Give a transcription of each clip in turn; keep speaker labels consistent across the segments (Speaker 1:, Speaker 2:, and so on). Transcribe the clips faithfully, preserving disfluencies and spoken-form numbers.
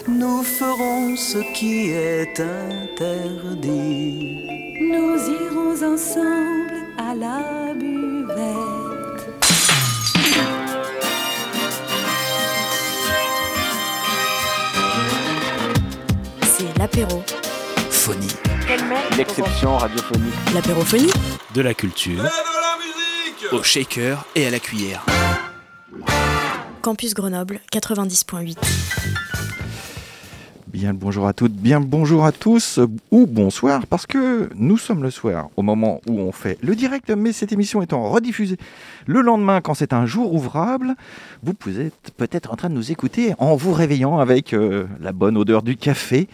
Speaker 1: Nous ferons ce qui est interdit.
Speaker 2: Nous irons ensemble à la buvette.
Speaker 3: C'est l'apéro.
Speaker 1: Phonie.
Speaker 4: L'exception radiophonique.
Speaker 3: L'apérophonie.
Speaker 5: De la culture.
Speaker 6: Et de la musique.
Speaker 1: Au shaker et à la cuillère.
Speaker 3: Campus Grenoble quatre-vingt-dix point huit.
Speaker 7: Bien le bonjour à toutes, bien le bonjour à tous, ou bonsoir, parce que nous sommes le soir, au moment où on fait le direct, mais cette émission étant rediffusée le lendemain, quand c'est un jour ouvrable, vous pouvez être peut-être en train de nous écouter en vous réveillant avec euh, la bonne odeur du café,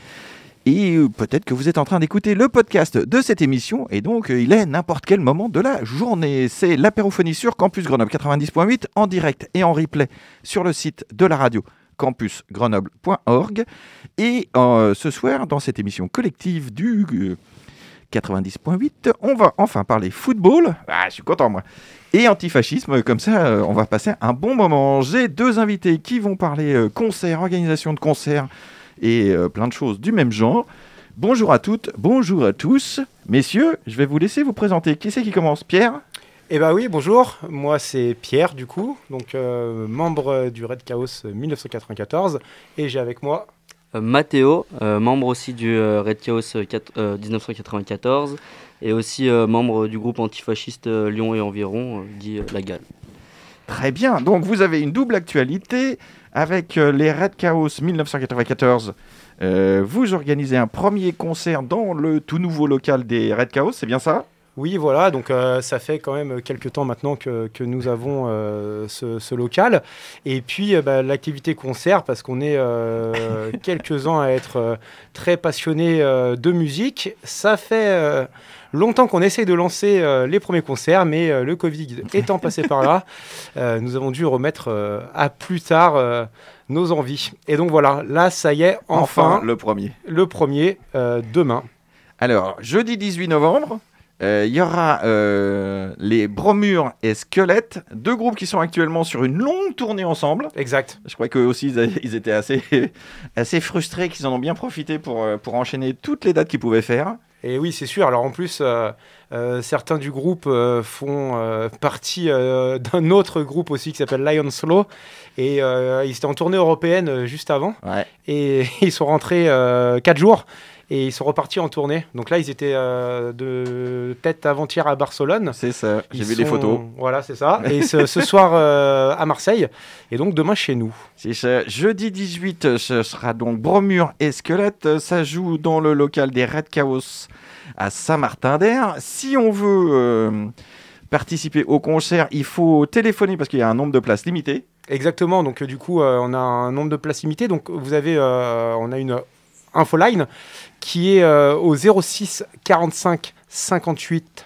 Speaker 7: et euh, peut-être que vous êtes en train d'écouter le podcast de cette émission, et donc euh, il est n'importe quel moment de la journée. C'est l'apérophonie sur Campus Grenoble quatre-vingt-dix point huit, en direct et en replay sur le site de la radio campus grenoble point org. Et euh, ce soir, dans cette émission collective du euh, quatre-vingt-dix point huit, on va enfin parler football. Ah, je suis content, moi. Et antifascisme, comme ça, euh, on va passer un bon moment. J'ai deux invités qui vont parler euh, concert, organisation de concerts et euh, plein de choses du même genre. Bonjour à toutes, bonjour à tous. Messieurs, je vais vous laisser vous présenter. Qui c'est qui commence? Pierre?
Speaker 8: Eh bien oui, bonjour, moi c'est Pierre du coup, donc euh, membre du Red Chaos dix-neuf cent quatre-vingt-quatorze, et j'ai avec moi...
Speaker 4: Euh, Mathéo, euh, membre aussi du euh, Red Chaos euh, dix-neuf cent quatre-vingt-quatorze, et aussi euh, membre du groupe antifasciste euh, Lyon et environ, euh, dit euh, La Gale.
Speaker 7: Très bien, donc vous avez une double actualité avec euh, les Red Chaos dix-neuf cent quatre-vingt-quatorze. Euh, vous organisez un premier concert dans le tout nouveau local des Red Chaos, c'est bien ça ?
Speaker 8: Oui, voilà, donc euh, ça fait quand même quelques temps maintenant que, que nous avons euh, ce, ce local. Et puis euh, bah, l'activité concert, parce qu'on est euh, quelques-uns à être euh, très passionnés euh, de musique. Ça fait euh, longtemps qu'on essaye de lancer euh, les premiers concerts, mais euh, le Covid étant passé par là, euh, nous avons dû remettre euh, à plus tard euh, nos envies. Et donc voilà, là, ça y est, enfin,
Speaker 7: enfin le premier.
Speaker 8: Le premier, euh, demain.
Speaker 7: Alors, jeudi dix-huit novembre, il euh, y aura euh, les Bromures et Squelettes, deux groupes qui sont actuellement sur une longue tournée ensemble.
Speaker 8: Exact.
Speaker 7: Je crois qu'eux aussi, ils étaient assez, assez frustrés, qu'ils en ont bien profité pour, pour enchaîner toutes les dates qu'ils pouvaient faire.
Speaker 8: Et oui, c'est sûr. Alors en plus, euh, euh, certains du groupe euh, font euh, partie euh, d'un autre groupe aussi qui s'appelle Lion Slow. Et euh, ils étaient en tournée européenne euh, juste avant.
Speaker 7: Ouais.
Speaker 8: Et ils sont rentrés euh, quatre jours. Et ils sont repartis en tournée. Donc là, ils étaient euh, de tête avant-hier à Barcelone.
Speaker 7: C'est ça, j'ai
Speaker 8: ils
Speaker 7: vu
Speaker 8: sont...
Speaker 7: les photos.
Speaker 8: Voilà, c'est ça. Et ce, ce soir euh, à Marseille. Et donc demain chez nous.
Speaker 7: C'est ça. Jeudi dix-huit, ce sera donc Bromure et Squelette. Ça joue dans le local des Red Chaos à Saint-Martin-d'Air. Si on veut euh, participer au concert, il faut téléphoner parce qu'il y a un nombre de places limité.
Speaker 8: Exactement. Donc euh, du coup, euh, on a un nombre de places limité. Donc vous avez, euh, on a une infoline qui est euh, au zéro six quarante-cinq cinquante-huit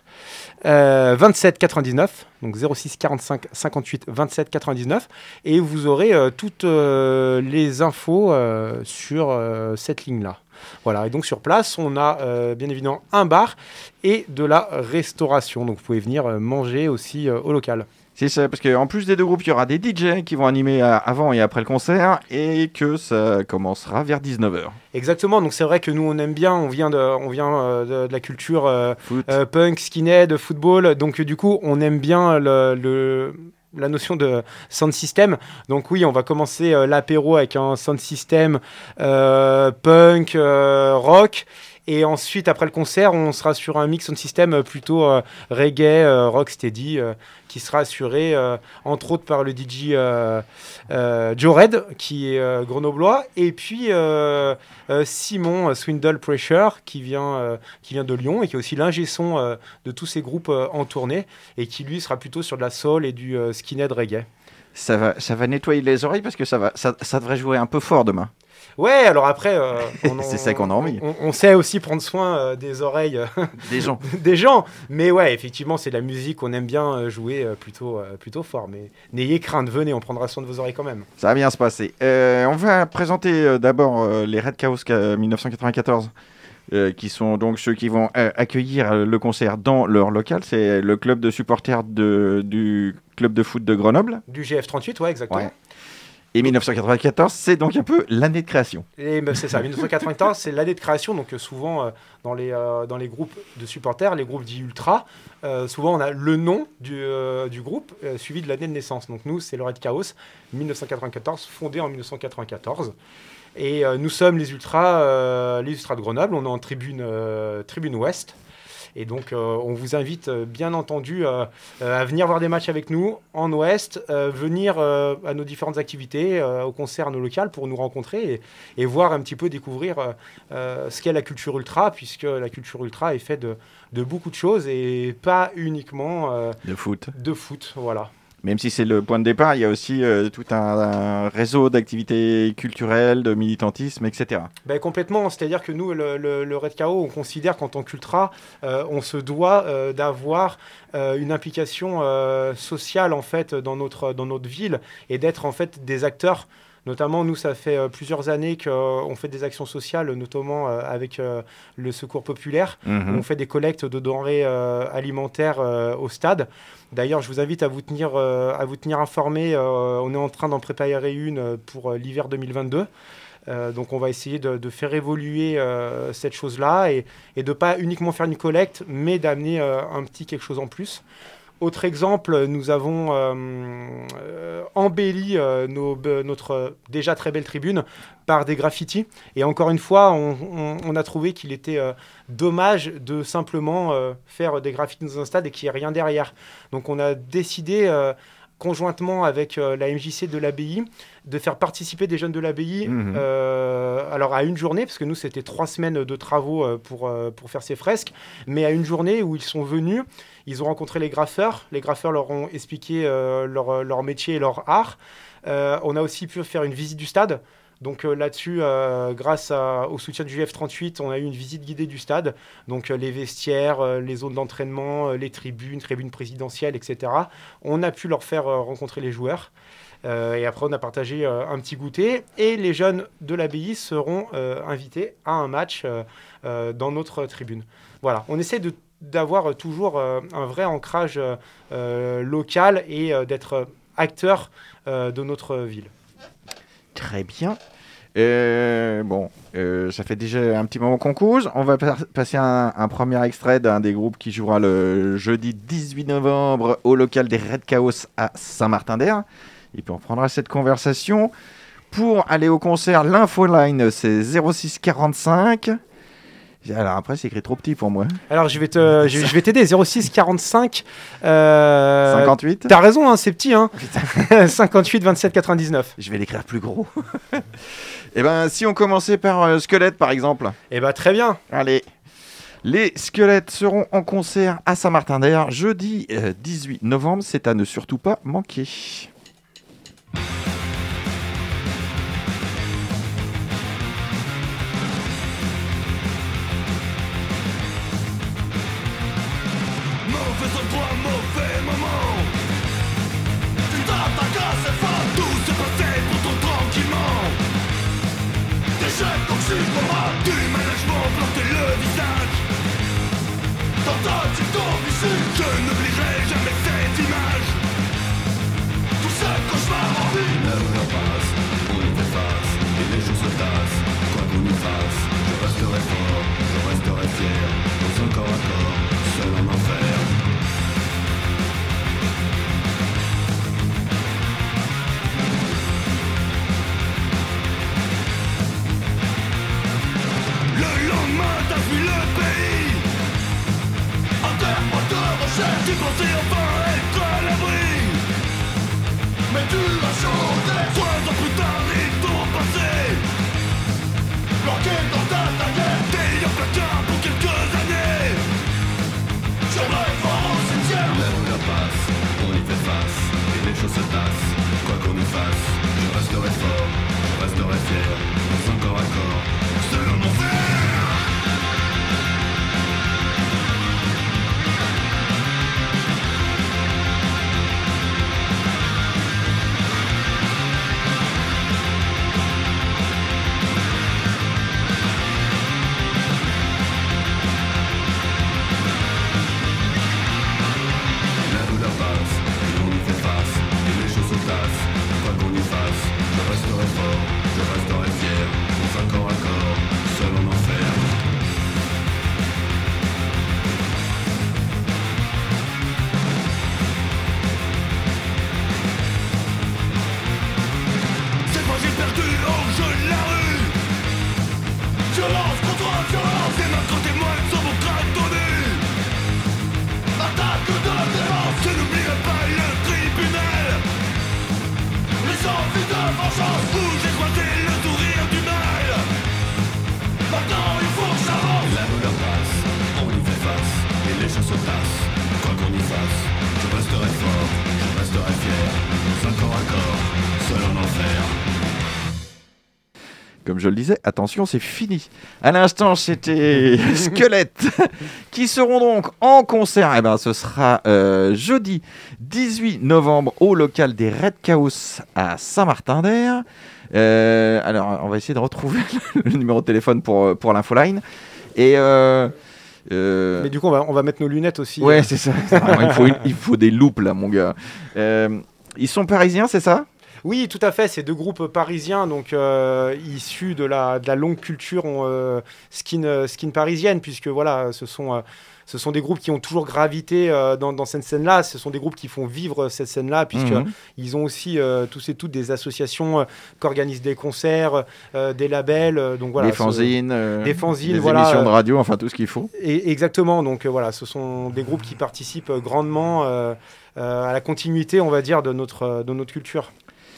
Speaker 8: euh, vingt-sept quatre-vingt-dix-neuf, donc zéro six quarante-cinq cinquante-huit vingt-sept quatre-vingt-dix-neuf, et vous aurez euh, toutes euh, les infos euh, sur euh, cette ligne-là. Voilà, et donc sur place, on a euh, bien évidemment un bar et de la restauration, donc vous pouvez venir euh, manger aussi euh, au local.
Speaker 7: C'est ça, parce qu'en plus des deux groupes, il y aura des D J qui vont animer avant et après le concert et que ça commencera vers dix-neuf heures.
Speaker 8: Exactement, donc c'est vrai que nous on aime bien, on vient de, on vient, euh, de, de la culture euh, euh, punk, skinhead, football, donc du coup on aime bien le, le, la notion de sound system. Donc oui, on va commencer euh, l'apéro avec un sound system euh, punk, euh, rock. Et ensuite, après le concert, on sera sur un mix sound system plutôt euh, reggae, euh, rock steady, euh, qui sera assuré, euh, entre autres, par le D J euh, euh, Joe Red, qui est euh, grenoblois, et puis euh, euh, Simon euh, Swindle Pressure, qui vient, euh, qui vient de Lyon, et qui est aussi l'ingé son euh, de tous ces groupes euh, en tournée, et qui, lui, sera plutôt sur de la soul et du euh, skinhead reggae.
Speaker 7: Ça va, ça va nettoyer les oreilles, parce que ça, va, ça, ça devrait jouer un peu fort demain.
Speaker 8: Ouais, alors après, euh, on,
Speaker 7: c'est ça qu'on a envie.
Speaker 8: On, on sait aussi prendre soin euh, des oreilles euh,
Speaker 7: des gens.
Speaker 8: des gens. Mais ouais, effectivement, c'est de la musique qu'on aime bien euh, jouer euh, plutôt, euh, plutôt fort. Mais n'ayez crainte, venez, on prendra soin de vos oreilles quand même.
Speaker 7: Ça va bien se passer. Euh, on va présenter euh, d'abord euh, les Red Chaos dix-neuf cent quatre-vingt-quatorze. Euh, qui sont donc ceux qui vont euh, accueillir euh, le concert dans leur local. C'est le club de supporters de, du club de foot de Grenoble.
Speaker 8: Du G F trente-huit, ouais, exactement. Ouais.
Speaker 7: Et mille neuf cent quatre-vingt-quatorze, c'est donc un peu l'année de création.
Speaker 8: Et ben, c'est ça, mille neuf cent quatre-vingt-quatorze, c'est l'année de création. Donc euh, souvent, euh, dans, les, euh, dans les groupes de supporters, les groupes dits ultra, euh, souvent on a le nom du, euh, du groupe euh, suivi de l'année de naissance. Donc nous, c'est le Red Chaos, mille neuf cent quatre-vingt-quatorze, fondé en mille neuf cent quatre-vingt-quatorze. Et euh, nous sommes les ultras, euh, les ultras de Grenoble. On est en tribune, euh, tribune ouest. Et donc, euh, on vous invite, euh, bien entendu, euh, euh, à venir voir des matchs avec nous en Ouest, euh, venir euh, à nos différentes activités, euh, au concert, à nos locales, pour nous rencontrer et, et voir un petit peu, découvrir euh, euh, ce qu'est la culture ultra, puisque la culture ultra est faite de, de beaucoup de choses et pas uniquement euh,
Speaker 7: de foot.
Speaker 8: De foot, voilà.
Speaker 7: Même si c'est le point de départ, il y a aussi euh, tout un, un réseau d'activités culturelles, de militantisme, et cetera.
Speaker 8: Ben, complètement, c'est-à-dire que nous, le, le, le Red Chaos, on considère qu'en tant qu'ultra, euh, on se doit euh, d'avoir euh, une implication euh, sociale en fait, dans, notre, dans notre ville et d'être en fait des acteurs. Notamment, nous, ça fait euh, plusieurs années qu'on euh, fait des actions sociales, notamment euh, avec euh, le Secours populaire. Mmh. On fait des collectes de denrées euh, alimentaires euh, au stade. D'ailleurs, je vous invite à vous tenir, euh, à vous tenir informés. Euh, on est en train d'en préparer une pour euh, l'hiver deux mille vingt-deux. Euh, donc, on va essayer de, de faire évoluer euh, cette chose-là et, et de ne pas uniquement faire une collecte, mais d'amener euh, un petit quelque chose en plus. Autre exemple, nous avons euh, euh, embelli euh, nos, be, notre déjà très belle tribune par des graffitis. Et encore une fois, on, on, on a trouvé qu'il était euh, dommage de simplement euh, faire des graffitis dans un stade et qu'il n'y ait rien derrière. Donc on a décidé, euh, conjointement avec euh, la M J C de l'Abbaye, de faire participer des jeunes de l'Abbaye mmh. euh, alors à une journée, parce que nous, c'était trois semaines de travaux euh, pour, euh, pour faire ces fresques, mais à une journée où ils sont venus. Ils ont rencontré les graffeurs. Les graffeurs leur ont expliqué euh, leur, leur métier et leur art. Euh, on a aussi pu faire une visite du stade. Donc euh, là-dessus, euh, grâce à, au soutien du F trente-huit, on a eu une visite guidée du stade. Donc euh, les vestiaires, euh, les zones d'entraînement, euh, les tribunes, tribunes présidentielles, et cetera. On a pu leur faire euh, rencontrer les joueurs. Euh, et après, on a partagé euh, un petit goûter. Et les jeunes de l'Abbaye seront euh, invités à un match euh, euh, dans notre tribune. Voilà, on essaie de d'avoir toujours euh, un vrai ancrage euh, local et euh, d'être acteur euh, de notre ville.
Speaker 7: Très bien. Euh, bon, euh, ça fait déjà un petit moment qu'on cause. On va pa- passer un, un premier extrait d'un des groupes qui jouera le jeudi dix-huit novembre au local des Red Chaos à Saint-Martin-d'Air. Et puis on prendra cette conversation. Pour aller au concert, l'infoline, c'est zéro six quarante-cinq. Alors après, c'est écrit trop petit pour moi.
Speaker 8: Alors je vais, te, je, je vais t'aider, zéro six quarante-cinq. Euh,
Speaker 7: cinquante-huit.
Speaker 8: T'as raison, hein, c'est petit. Hein. cinquante-huit vingt-sept quatre-vingt-dix-neuf.
Speaker 7: Je vais l'écrire plus gros. Eh ben, si on commençait par euh, Squelette, par exemple.
Speaker 8: Eh ben, très bien.
Speaker 7: Allez. Les Squelettes seront en concert à Saint-Martin-d'Air jeudi euh, dix-huit novembre. C'est à ne surtout pas manquer.
Speaker 6: Du management planter le visage. Tentative d'ambition, je n'oublierai jamais cette image. Tout ce cauchemar en vie. L'heure leur passe, on y fait face, et les jours se tassent. Quoi qu'on nous fasse, je resterai fort, je resterai fier. Dans un corps à corps, seul en enfer. T'as vu le pays en terre de recherche. Tu pensais enfin être à l'abri, mais tu vas changer. Trois ans plus tard, ils t'ont passé, bloqué dans ta tanière. T'es en placard pour quelques années. J'aimerais voir au cimetière. L'heure leur passe, on y fait face, et les choses se tassent. Quoi qu'on nous fasse, je resterai fort, je resterai fier. Dans un corps à corps, seul en enfer.
Speaker 7: comme je le disais, attention, c'est fini. À l'instant, c'était Squelette, qui seront donc en concert. Eh ben, ce sera euh, jeudi dix-huit novembre au local des Red Chaos à Saint-Martin-d'Air. Euh, alors, on va essayer de retrouver le numéro de téléphone pour, pour l'infoline. Et... Euh, Euh...
Speaker 8: Mais du coup, on va, on va mettre nos lunettes aussi.
Speaker 7: Ouais, euh... c'est ça. il, faut, il faut des loupes, là, mon gars. Euh, ils sont parisiens, c'est ça ?
Speaker 8: Oui, tout à fait. C'est deux groupes parisiens, donc euh, issus de la, de la longue culture euh, skin, euh, skin parisienne, puisque voilà, ce sont... Euh, Ce sont des groupes qui ont toujours gravité euh, dans, dans cette scène-là. Ce sont des groupes qui font vivre cette scène-là, puisqu'ils mmh. ont aussi euh, tous et toutes des associations euh, qui organisent des concerts, euh, des labels. Euh, donc, voilà,
Speaker 7: des fanzines, euh,
Speaker 8: des, fanzines,
Speaker 7: des
Speaker 8: voilà,
Speaker 7: émissions de radio, enfin tout ce qu'il faut.
Speaker 8: Et, exactement. Donc euh, voilà, ce sont des groupes qui participent grandement euh, euh, à la continuité, on va dire, de notre, de notre culture.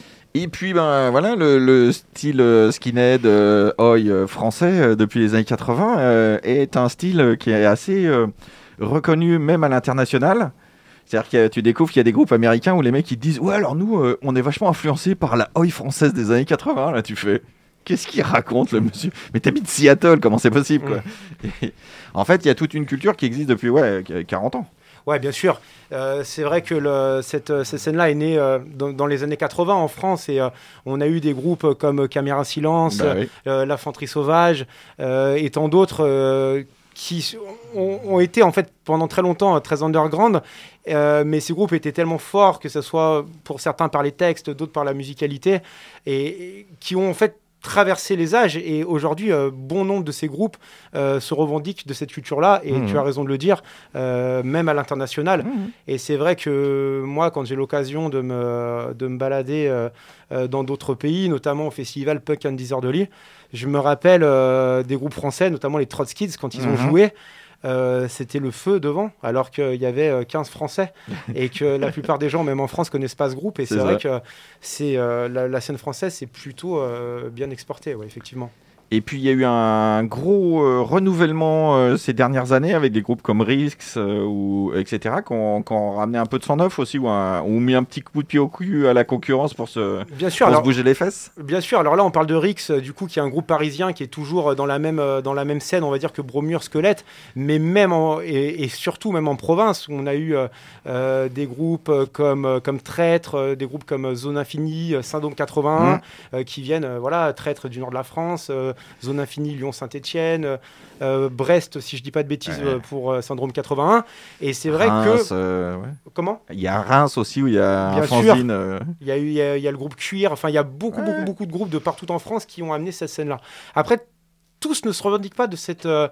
Speaker 7: Et puis, ben, voilà, le, le style euh, skinhead, euh, oi euh, français euh, depuis les années quatre-vingts euh, est un style euh, qui est assez euh, reconnu même à l'international. C'est-à-dire que tu découvres qu'il y a des groupes américains où les mecs ils disent « Ouais, alors nous, euh, on est vachement influencés par la oi française des années quatre-vingts. » Là, tu fais « Qu'est-ce qu'il raconte, le monsieur ? Mais t'habites Seattle, comment c'est possible quoi ?» Et, en fait, il y a toute une culture qui existe depuis ouais, quarante ans.
Speaker 8: Ouais, bien sûr. Euh, c'est vrai que le, cette, cette scène-là est née euh, dans, dans les années quatre-vingts en France et euh, on a eu des groupes comme Caméra Silence, bah, oui. euh, La Fanterie Sauvage euh, et tant d'autres euh, qui ont, ont été en fait pendant très longtemps très underground. Euh, mais ces groupes étaient tellement forts, que ce soit pour certains par les textes, d'autres par la musicalité, et, et qui ont en fait traverser les âges et aujourd'hui euh, bon nombre de ces groupes euh, se revendiquent de cette culture-là et mmh. tu as raison de le dire, euh, même à l'international. Mmh. Et c'est vrai que moi, quand j'ai l'occasion de me, de me balader euh, euh, dans d'autres pays, notamment au festival Punk and Disorderly, je me rappelle euh, des groupes français, notamment les Trotskids, quand ils mmh. ont joué. Euh, c'était le feu devant, alors qu'il y avait euh, quinze Français et que la plupart des gens, même en France, connaissent pas ce groupe. Et c'est, c'est vrai que c'est, euh, la, la scène française, c'est plutôt euh, bien exporté, ouais, effectivement.
Speaker 7: Et puis il y a eu un gros euh, renouvellement euh, ces dernières années avec des groupes comme Risks, euh, ou, et cetera, qui ont, qui ont ramené un peu de sang neuf aussi, ou, un, ou mis un petit coup de pied au cul à la concurrence pour se,
Speaker 8: bien sûr,
Speaker 7: pour
Speaker 8: alors,
Speaker 7: se bouger les fesses.
Speaker 8: Bien sûr, alors là on parle de Rix, du coup, qui est un groupe parisien qui est toujours dans la même, dans la même scène, on va dire, que Bromure, Squelette, mais même en, et, et surtout même en province, où on a eu euh, euh, des groupes comme, comme Traître, euh, des groupes comme Zone Infinie, Syndrome quatre-vingt-un, mmh. euh, qui viennent, euh, voilà, Traître du nord de la France, euh, Zone Infinie, Lyon-Saint-Etienne, euh, Brest, si je dis pas de bêtises, ouais. pour euh, Syndrome quatre-vingt-un. Et c'est vrai
Speaker 7: Reims,
Speaker 8: que...
Speaker 7: Euh, ouais.
Speaker 8: Comment ?
Speaker 7: Il y a Reims aussi, où il y a
Speaker 8: Bien
Speaker 7: un fanzine. Euh...
Speaker 8: Il y a eu, il y a, il y a le groupe Cuir. Enfin, il y a beaucoup, ouais. beaucoup, beaucoup de groupes de partout en France qui ont amené cette scène-là. Après, tous ne se revendiquent pas de cette... Euh,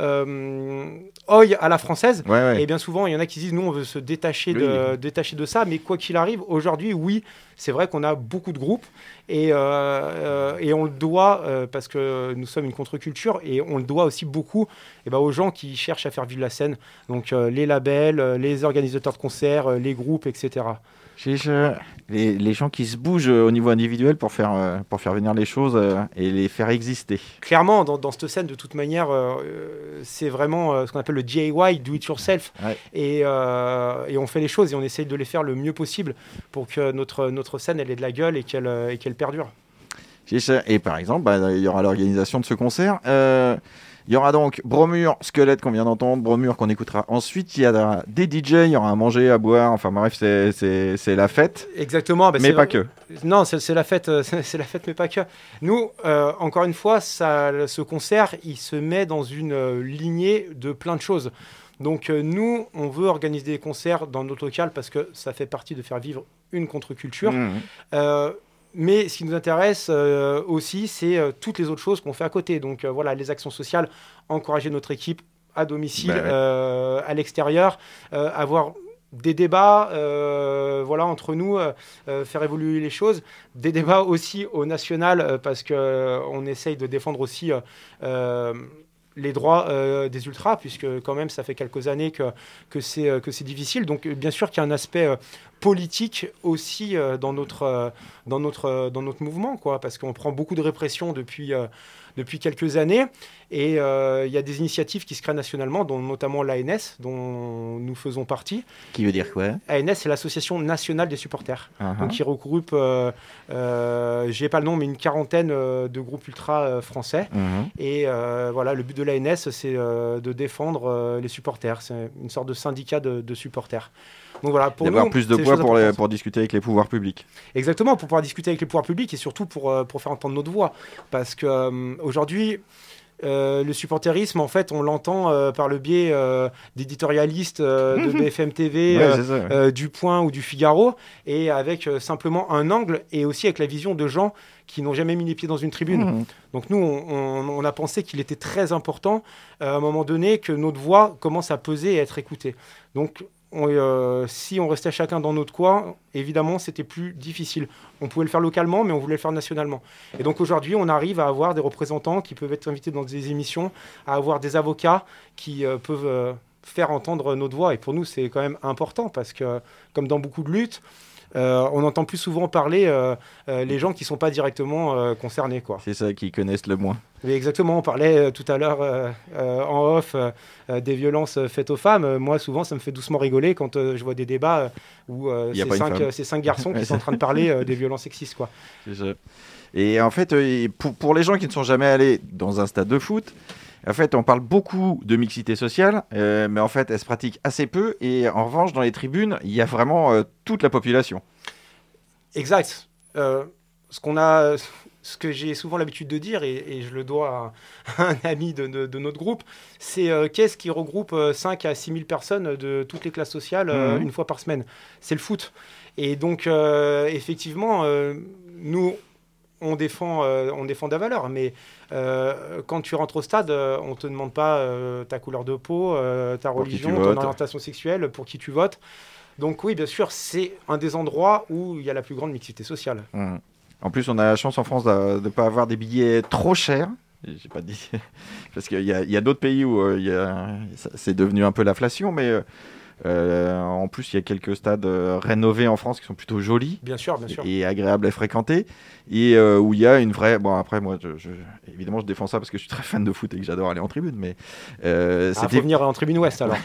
Speaker 8: Euh, oi à la française,
Speaker 7: ouais, ouais.
Speaker 8: et bien souvent il y en a qui disent nous on veut se détacher, oui, de, oui. détacher de ça, mais quoi qu'il arrive aujourd'hui, oui, c'est vrai qu'on a beaucoup de groupes et, euh, euh, et on le doit euh, parce que nous sommes une contre-culture et on le doit aussi beaucoup et ben, aux gens qui cherchent à faire vivre la scène, donc euh, les labels, les organisateurs de concerts, les groupes, et cetera.
Speaker 7: Les, les gens qui se bougent au niveau individuel pour faire, euh, pour faire venir les choses euh, et les faire exister.
Speaker 8: Clairement, dans, dans cette scène, de toute manière, euh, c'est vraiment euh, ce qu'on appelle le D I Y, do it yourself. Ouais. Et, euh, et on fait les choses et on essaye de les faire le mieux possible pour que notre, notre scène elle ait de la gueule et qu'elle, et qu'elle perdure.
Speaker 7: Et par exemple, bah, il y aura l'organisation de ce concert. Euh, Il y aura donc Bromure, Squelette qu'on vient d'entendre, Bromure qu'on écoutera ensuite. Il y a des D J, il y aura à manger, à boire. Enfin bref, c'est, c'est, c'est la fête.
Speaker 8: Exactement. Bah
Speaker 7: mais
Speaker 8: c'est...
Speaker 7: pas que.
Speaker 8: Non, c'est, c'est la fête, c'est, c'est la fête, mais pas que. Nous, euh, encore une fois, ça, ce concert, il se met dans une euh, lignée de plein de choses. Donc euh, nous, on veut organiser des concerts dans notre local parce que ça fait partie de faire vivre une contre-culture. Mmh. Euh, Mais ce qui nous intéresse euh, aussi, c'est euh, toutes les autres choses qu'on fait à côté. Donc euh, voilà, les actions sociales, encourager notre équipe à domicile, bah ouais. euh, à l'extérieur, euh, avoir des débats euh, voilà, entre nous, euh, faire évoluer les choses. Des débats aussi au national, euh, parce qu'on euh, essaye de défendre aussi... Euh, euh, les droits euh, des ultras, puisque quand même ça fait quelques années que, que, c'est, euh, que c'est difficile. Donc bien sûr qu'il y a un aspect euh, politique aussi euh, dans notre euh, dans notre euh, dans notre mouvement, quoi, parce qu'on prend beaucoup de répression depuis euh, depuis quelques années et il euh, y a des initiatives qui se créent nationalement, dont notamment l'A N S, dont nous faisons partie.
Speaker 7: Qui veut dire quoi?
Speaker 8: A N S, c'est l'Association nationale des supporters,
Speaker 7: uh-huh.
Speaker 8: donc qui regroupe, euh, euh, j'ai pas le nom, mais une quarantaine euh, de groupes ultra euh, français.
Speaker 7: Uh-huh. Et
Speaker 8: euh, voilà, le but de l'A N S, c'est euh, de défendre euh, les supporters. C'est une sorte de syndicat de, de supporters. Donc voilà, pour
Speaker 7: d'avoir
Speaker 8: nous,
Speaker 7: plus de poids pour, les, pour discuter avec les pouvoirs publics.
Speaker 8: Exactement, pour pouvoir discuter avec les pouvoirs publics et surtout pour, euh, pour faire entendre notre voix. Parce qu'aujourd'hui, euh, euh, le supporterisme, en fait, on l'entend euh, par le biais euh, d'éditorialistes euh, de B F M T V,
Speaker 7: ouais,
Speaker 8: euh,
Speaker 7: c'est ça, ouais.
Speaker 8: euh, du Point ou du Figaro, et avec euh, simplement un angle et aussi avec la vision de gens qui n'ont jamais mis les pieds dans une tribune. Mmh. Donc nous, on, on, on a pensé qu'il était très important, euh, à un moment donné, que notre voix commence à peser et à être écoutée. Donc, On, euh, si on restait chacun dans notre coin, évidemment, c'était plus difficile. On pouvait le faire localement, mais on voulait le faire nationalement. Et donc aujourd'hui, on arrive à avoir des représentants qui peuvent être invités dans des émissions, à avoir des avocats qui euh, peuvent euh, faire entendre notre voix. Et pour nous, c'est quand même important parce que, comme dans beaucoup de luttes, Euh, on entend plus souvent parler euh, euh, les gens qui ne sont pas directement euh, concernés, quoi.
Speaker 7: C'est ça, qui connaissent le moins.
Speaker 8: Mais exactement, on parlait euh, tout à l'heure euh, euh, en off euh, euh, des violences euh, faites aux femmes. Euh, moi, souvent, ça me fait doucement rigoler quand euh, je vois des débats euh, où euh, c'est cinq, euh, cinq garçons qui sont en train de parler euh, des violences sexistes, quoi.
Speaker 7: C'est ça. Et en fait, euh, pour, pour les gens qui ne sont jamais allés dans un stade de foot, en fait, on parle beaucoup de mixité sociale, euh, mais en fait, elle se pratique assez peu. Et en revanche, dans les tribunes, il y a vraiment euh, toute la population.
Speaker 8: Exact. Euh, ce qu'on a, ce que j'ai souvent l'habitude de dire, et, et je le dois à un ami de, de, de notre groupe, c'est euh, qu'est-ce qui regroupe euh, cinq à six mille personnes de toutes les classes sociales euh, mmh. une fois par semaine. C'est le foot. Et donc, euh, effectivement, euh, nous... On défend, euh, on défend ta valeur, mais euh, quand tu rentres au stade, euh, on ne te demande pas euh, ta couleur de peau, euh, ta religion, ton orientation sexuelle, pour qui tu votes. Donc oui, bien sûr, c'est un des endroits où il y a la plus grande mixité sociale.
Speaker 7: Mmh. En plus, on a la chance en France de ne pas avoir des billets trop chers. J'ai pas dit... Parce qu'il y a, y a d'autres pays où euh, y a... c'est devenu un peu l'inflation, mais... Euh... Euh, en plus, il y a quelques stades euh, rénovés en France qui sont plutôt jolis,
Speaker 8: bien sûr, bien sûr,
Speaker 7: et agréables à fréquenter, et euh, où il y a une vraie. Bon, après, moi, je, je... évidemment, je défends ça parce que je suis très fan de foot et que j'adore aller en tribune, mais
Speaker 8: euh, ah, c'était... faut venir en tribune ouest alors.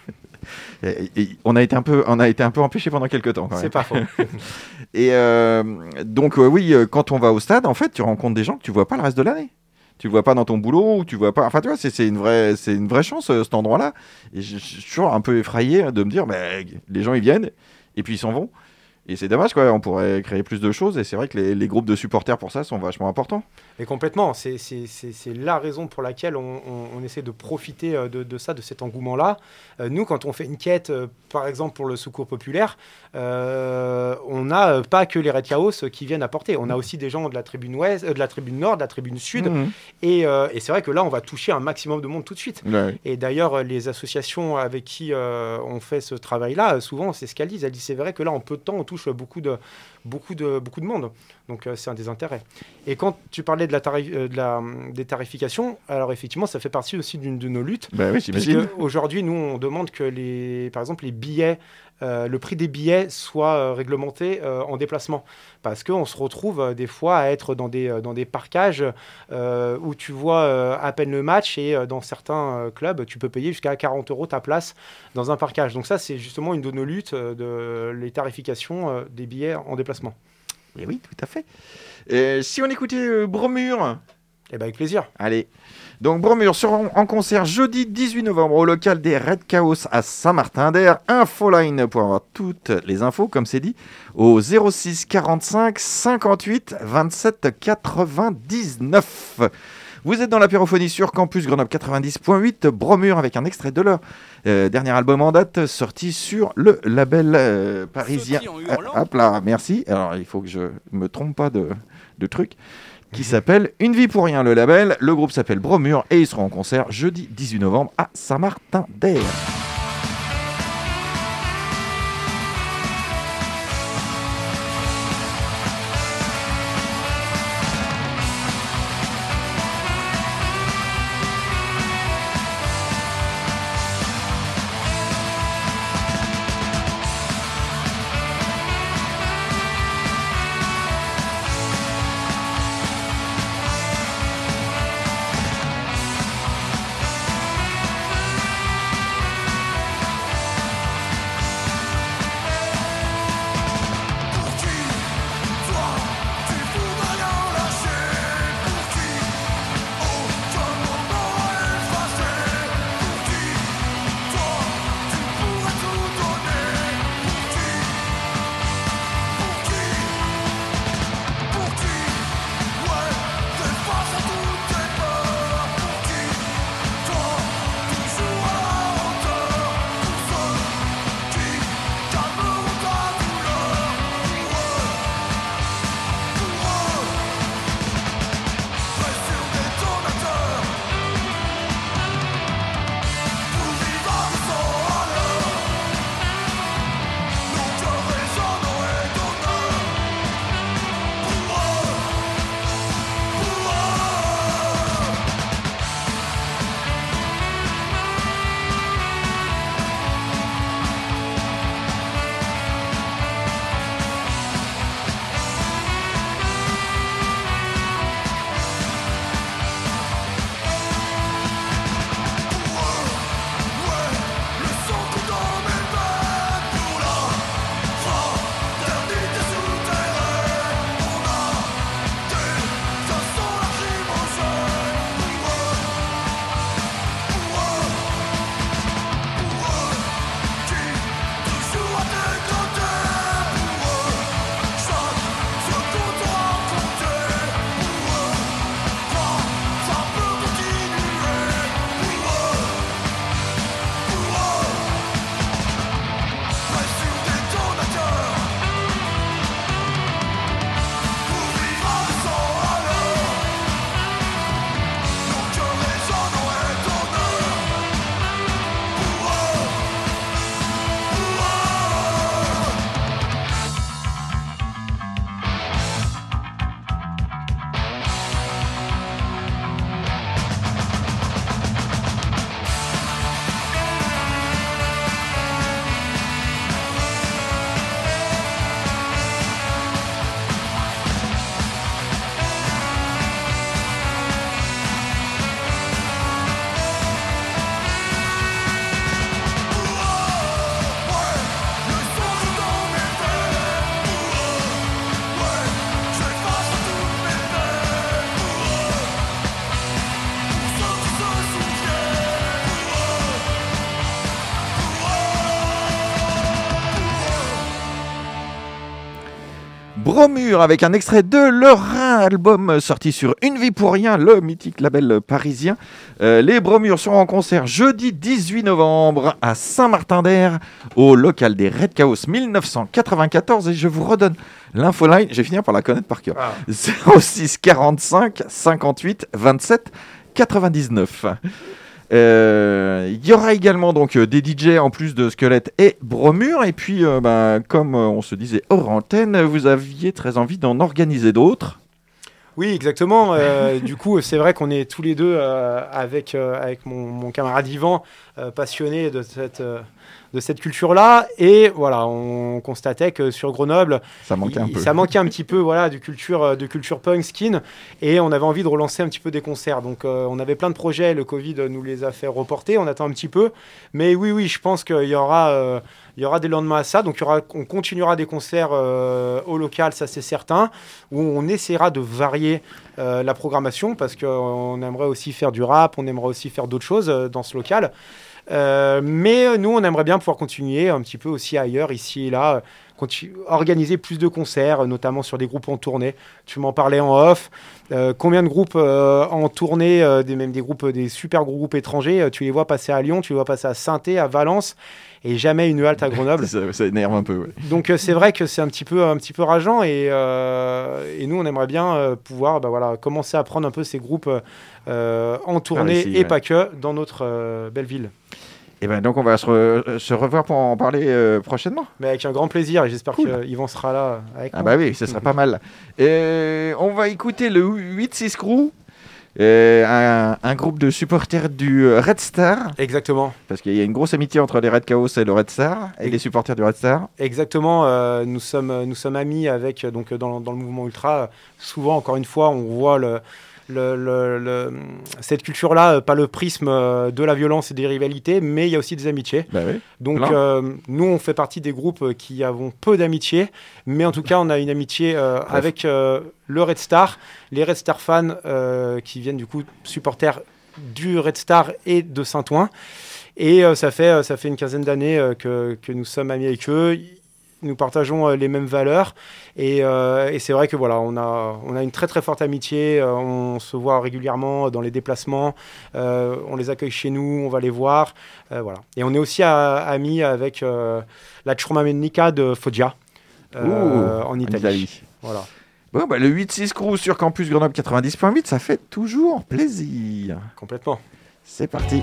Speaker 7: et, et, on a été un peu, on a été un peu empêché pendant quelques temps. Quand même.
Speaker 8: C'est pas faux.
Speaker 7: Et euh, donc, euh, oui, quand on va au stade, en fait, tu rencontres des gens que tu vois pas le reste de l'année. Tu le vois pas dans ton boulot, ou tu vois pas. Enfin, tu vois, c'est, c'est une vraie, c'est une vraie chance cet endroit-là. Et je, je suis toujours un peu effrayé de me dire, mais les gens ils viennent et puis ils s'en vont. Et c'est dommage, quoi. On pourrait créer plus de choses. Et c'est vrai que les, les groupes de supporters pour ça sont vachement importants.
Speaker 8: Et complètement. C'est, c'est, c'est, c'est la raison pour laquelle on, on, on essaie de profiter de, de ça, de cet engouement-là. Euh, nous, quand on fait une quête, euh, par exemple pour le secours populaire, euh, on n'a euh, pas que les Red Chaos qui viennent apporter. On a aussi des gens de la tribune ouest, euh, de la tribune nord, de la tribune sud. Mmh. Et, euh, et c'est vrai que là, on va toucher un maximum de monde tout de suite.
Speaker 7: Ouais.
Speaker 8: Et d'ailleurs, les associations avec qui euh, on fait ce travail-là, souvent, c'est ce qu'elles disent. Elles disent, c'est vrai que là, en peu de temps, on touche beaucoup de, beaucoup de, beaucoup de monde. Donc, euh, c'est un des intérêts. Et quand tu parlais de la, tarif, euh, de la des tarifications, alors effectivement, ça fait partie aussi d'une de nos luttes.
Speaker 7: Bah oui, j'imagine.
Speaker 8: Aujourd'hui, nous, on demande que, les, par exemple, les billets, euh, le prix des billets soit euh, réglementé euh, en déplacement. Parce qu'on se retrouve euh, des fois à être dans des, euh, dans des parkages euh, où tu vois euh, à peine le match et euh, dans certains euh, clubs, tu peux payer jusqu'à quarante euros ta place dans un parkage. Donc ça, c'est justement une de nos luttes, euh, de les tarifications euh, des billets en déplacement.
Speaker 7: Et oui, tout à fait. Euh, si on écoutait euh, Bromure...
Speaker 8: Eh bien, avec plaisir.
Speaker 7: Allez. Donc, Bromure seront en concert jeudi dix-huit novembre au local des Red Chaos à Saint-Martin-d'Air. Infoline pour avoir toutes les infos, comme c'est dit, au zéro six quarante-cinq cinquante-huit vingt-sept quatre-vingt-dix-neuf. Vous êtes dans l'apérophonie sur Campus Grenoble quatre-vingt-dix point huit, Bromure avec un extrait de leur euh, dernier album en date sorti sur le label euh, parisien. Ah, hop là, merci. Alors, il faut que je me trompe pas de, de truc. Qui s'appelle Une vie pour rien, le label. Le groupe s'appelle Bromure et ils seront en concert jeudi dix-huit novembre à Saint-Martin-d'Air. Bromure avec un extrait de leur album sorti sur Une vie pour rien, le mythique label parisien. Euh, les Bromures seront en concert jeudi dix-huit novembre à Saint-Martin-d'Air au local des Red Chaos mille neuf cent quatre-vingt-quatorze et je vous redonne l'infoline, je vais finir par la connaître par cœur. Ah. zéro six quarante-cinq cinquante-huit vingt-sept quatre-vingt-dix-neuf. Il euh, y aura également donc euh, des D J en plus de Squelette et Bromure. Et puis, euh, bah, comme euh, on se disait hors antenne, vous aviez très envie d'en organiser d'autres.
Speaker 8: Oui, exactement. Euh, du coup, c'est vrai qu'on est tous les deux euh, avec, euh, avec mon, mon camarade Yvan, euh, passionnés de cette, euh, de cette culture-là. Et voilà, on constatait que sur Grenoble,
Speaker 7: ça manquait un,
Speaker 8: il,
Speaker 7: peu.
Speaker 8: Ça manquait un petit peu voilà, de, culture, de culture punk, skin. Et on avait envie de relancer un petit peu des concerts. Donc, euh, on avait plein de projets. Le Covid nous les a fait reporter. On attend un petit peu. Mais oui, oui, je pense qu'il y aura... Euh, Il y aura des lendemains à ça, donc il y aura, on continuera des concerts euh, au local, ça c'est certain, où on essaiera de varier euh, la programmation, parce qu'on aimerait aussi faire du rap, on aimerait aussi faire d'autres choses euh, dans ce local. Euh, mais nous, on aimerait bien pouvoir continuer un petit peu aussi ailleurs, ici et là, continu- organiser plus de concerts, notamment sur des groupes en tournée. Tu m'en parlais en off. Euh, combien de groupes euh, en tournée, euh, des, même des groupes, des super gros groupes étrangers, euh, tu les vois passer à Lyon, tu les vois passer à Saint-Étienne, à Valence, et jamais une halte à Grenoble.
Speaker 7: ça, ça énerve un peu. Ouais.
Speaker 8: Donc euh, c'est vrai que c'est un petit peu, un petit peu rageant, et, euh, et nous on aimerait bien euh, pouvoir bah, voilà, commencer à prendre un peu ces groupes euh, en tournée ah, ici, et ouais. pas que dans notre euh, belle ville.
Speaker 7: Et ben donc on va se, re- se revoir pour en parler euh, prochainement.
Speaker 8: Mais avec un grand plaisir, et j'espère cool. qu'Yvan sera là avec
Speaker 7: ah
Speaker 8: moi.
Speaker 7: Ah bah oui, ce serait pas mal. Et on va écouter le huit six Crew. Euh, un, un groupe de supporters du Red Star.
Speaker 8: Exactement.
Speaker 7: Parce qu'il y a une grosse amitié entre les Red Chaos et le Red Star, et, et les supporters du Red Star.
Speaker 8: Exactement. Euh, nous, sommes, nous sommes amis avec, donc, dans, dans le mouvement ultra. Souvent, encore une fois, on voit le, le, le, le, cette culture-là, pas le prisme de la violence et des rivalités, mais il y a aussi des amitiés.
Speaker 7: Bah oui.
Speaker 8: Donc, euh, nous, on fait partie des groupes qui avons peu d'amitié, mais en tout cas, on a une amitié euh, avec euh, le Red Star, les Red Star fans euh, qui viennent du coup supporters du Red Star et de Saint-Ouen. Et euh, ça, fait, ça fait une quinzaine d'années euh, que, que nous sommes amis avec eux. Nous partageons euh, les mêmes valeurs. Et, euh, et c'est vrai que voilà, on a, on a une très très forte amitié. Euh, on se voit régulièrement dans les déplacements. Euh, on les accueille chez nous, on va les voir. Euh, voilà. Et on est aussi à, amis avec euh, la Ciurmamennica de Foggia euh,
Speaker 7: Ouh,
Speaker 8: en Italie.
Speaker 7: Italie.
Speaker 8: Voilà.
Speaker 7: Bon, bah, le huit six Crew sur Campus Grenoble quatre-vingt-dix point huit, ça fait toujours plaisir.
Speaker 8: Complètement.
Speaker 7: C'est parti.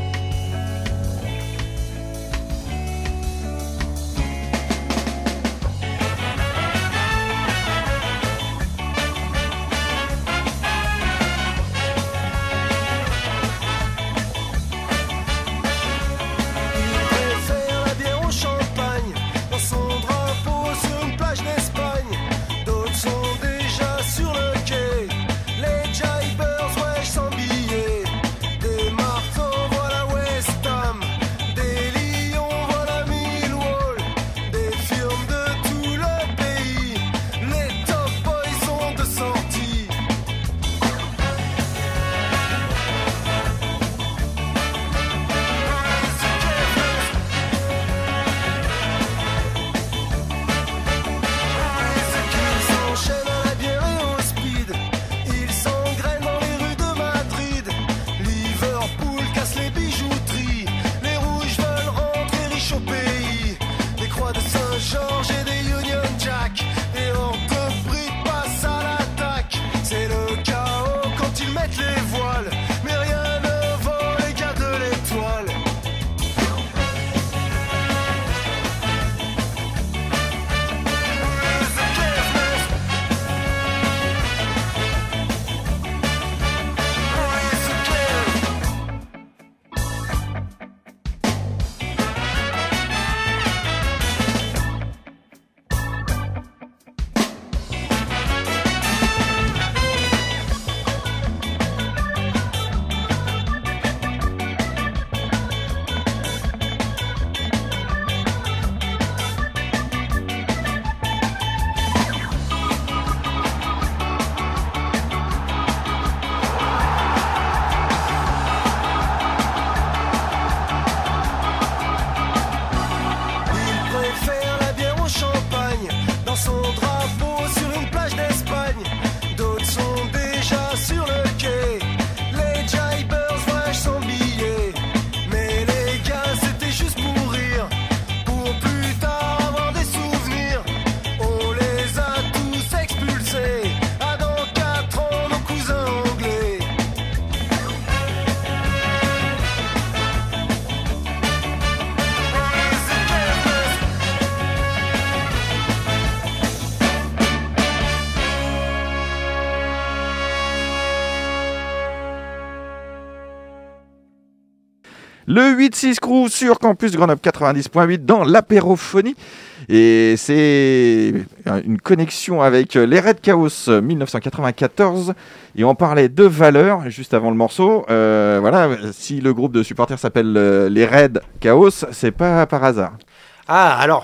Speaker 7: Le huit six Crew sur Campus Grenoble quatre-vingt-dix point huit dans l'apérophonie. Et c'est une connexion avec les Red Chaos dix-neuf cent quatre-vingt-quatorze. Et on parlait de valeurs juste avant le morceau. Euh, voilà, si le groupe de supporters s'appelle euh, les Red Chaos, c'est pas par hasard.
Speaker 8: Ah, alors,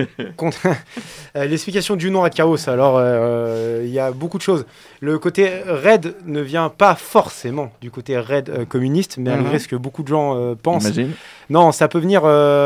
Speaker 8: l'explication du nom Red Chaos, alors il euh, y a beaucoup de choses. Le côté Red ne vient pas forcément du côté Red euh, communiste, malgré mm-hmm. ce que beaucoup de gens euh, pensent.
Speaker 7: Imagine.
Speaker 8: Non, ça peut venir...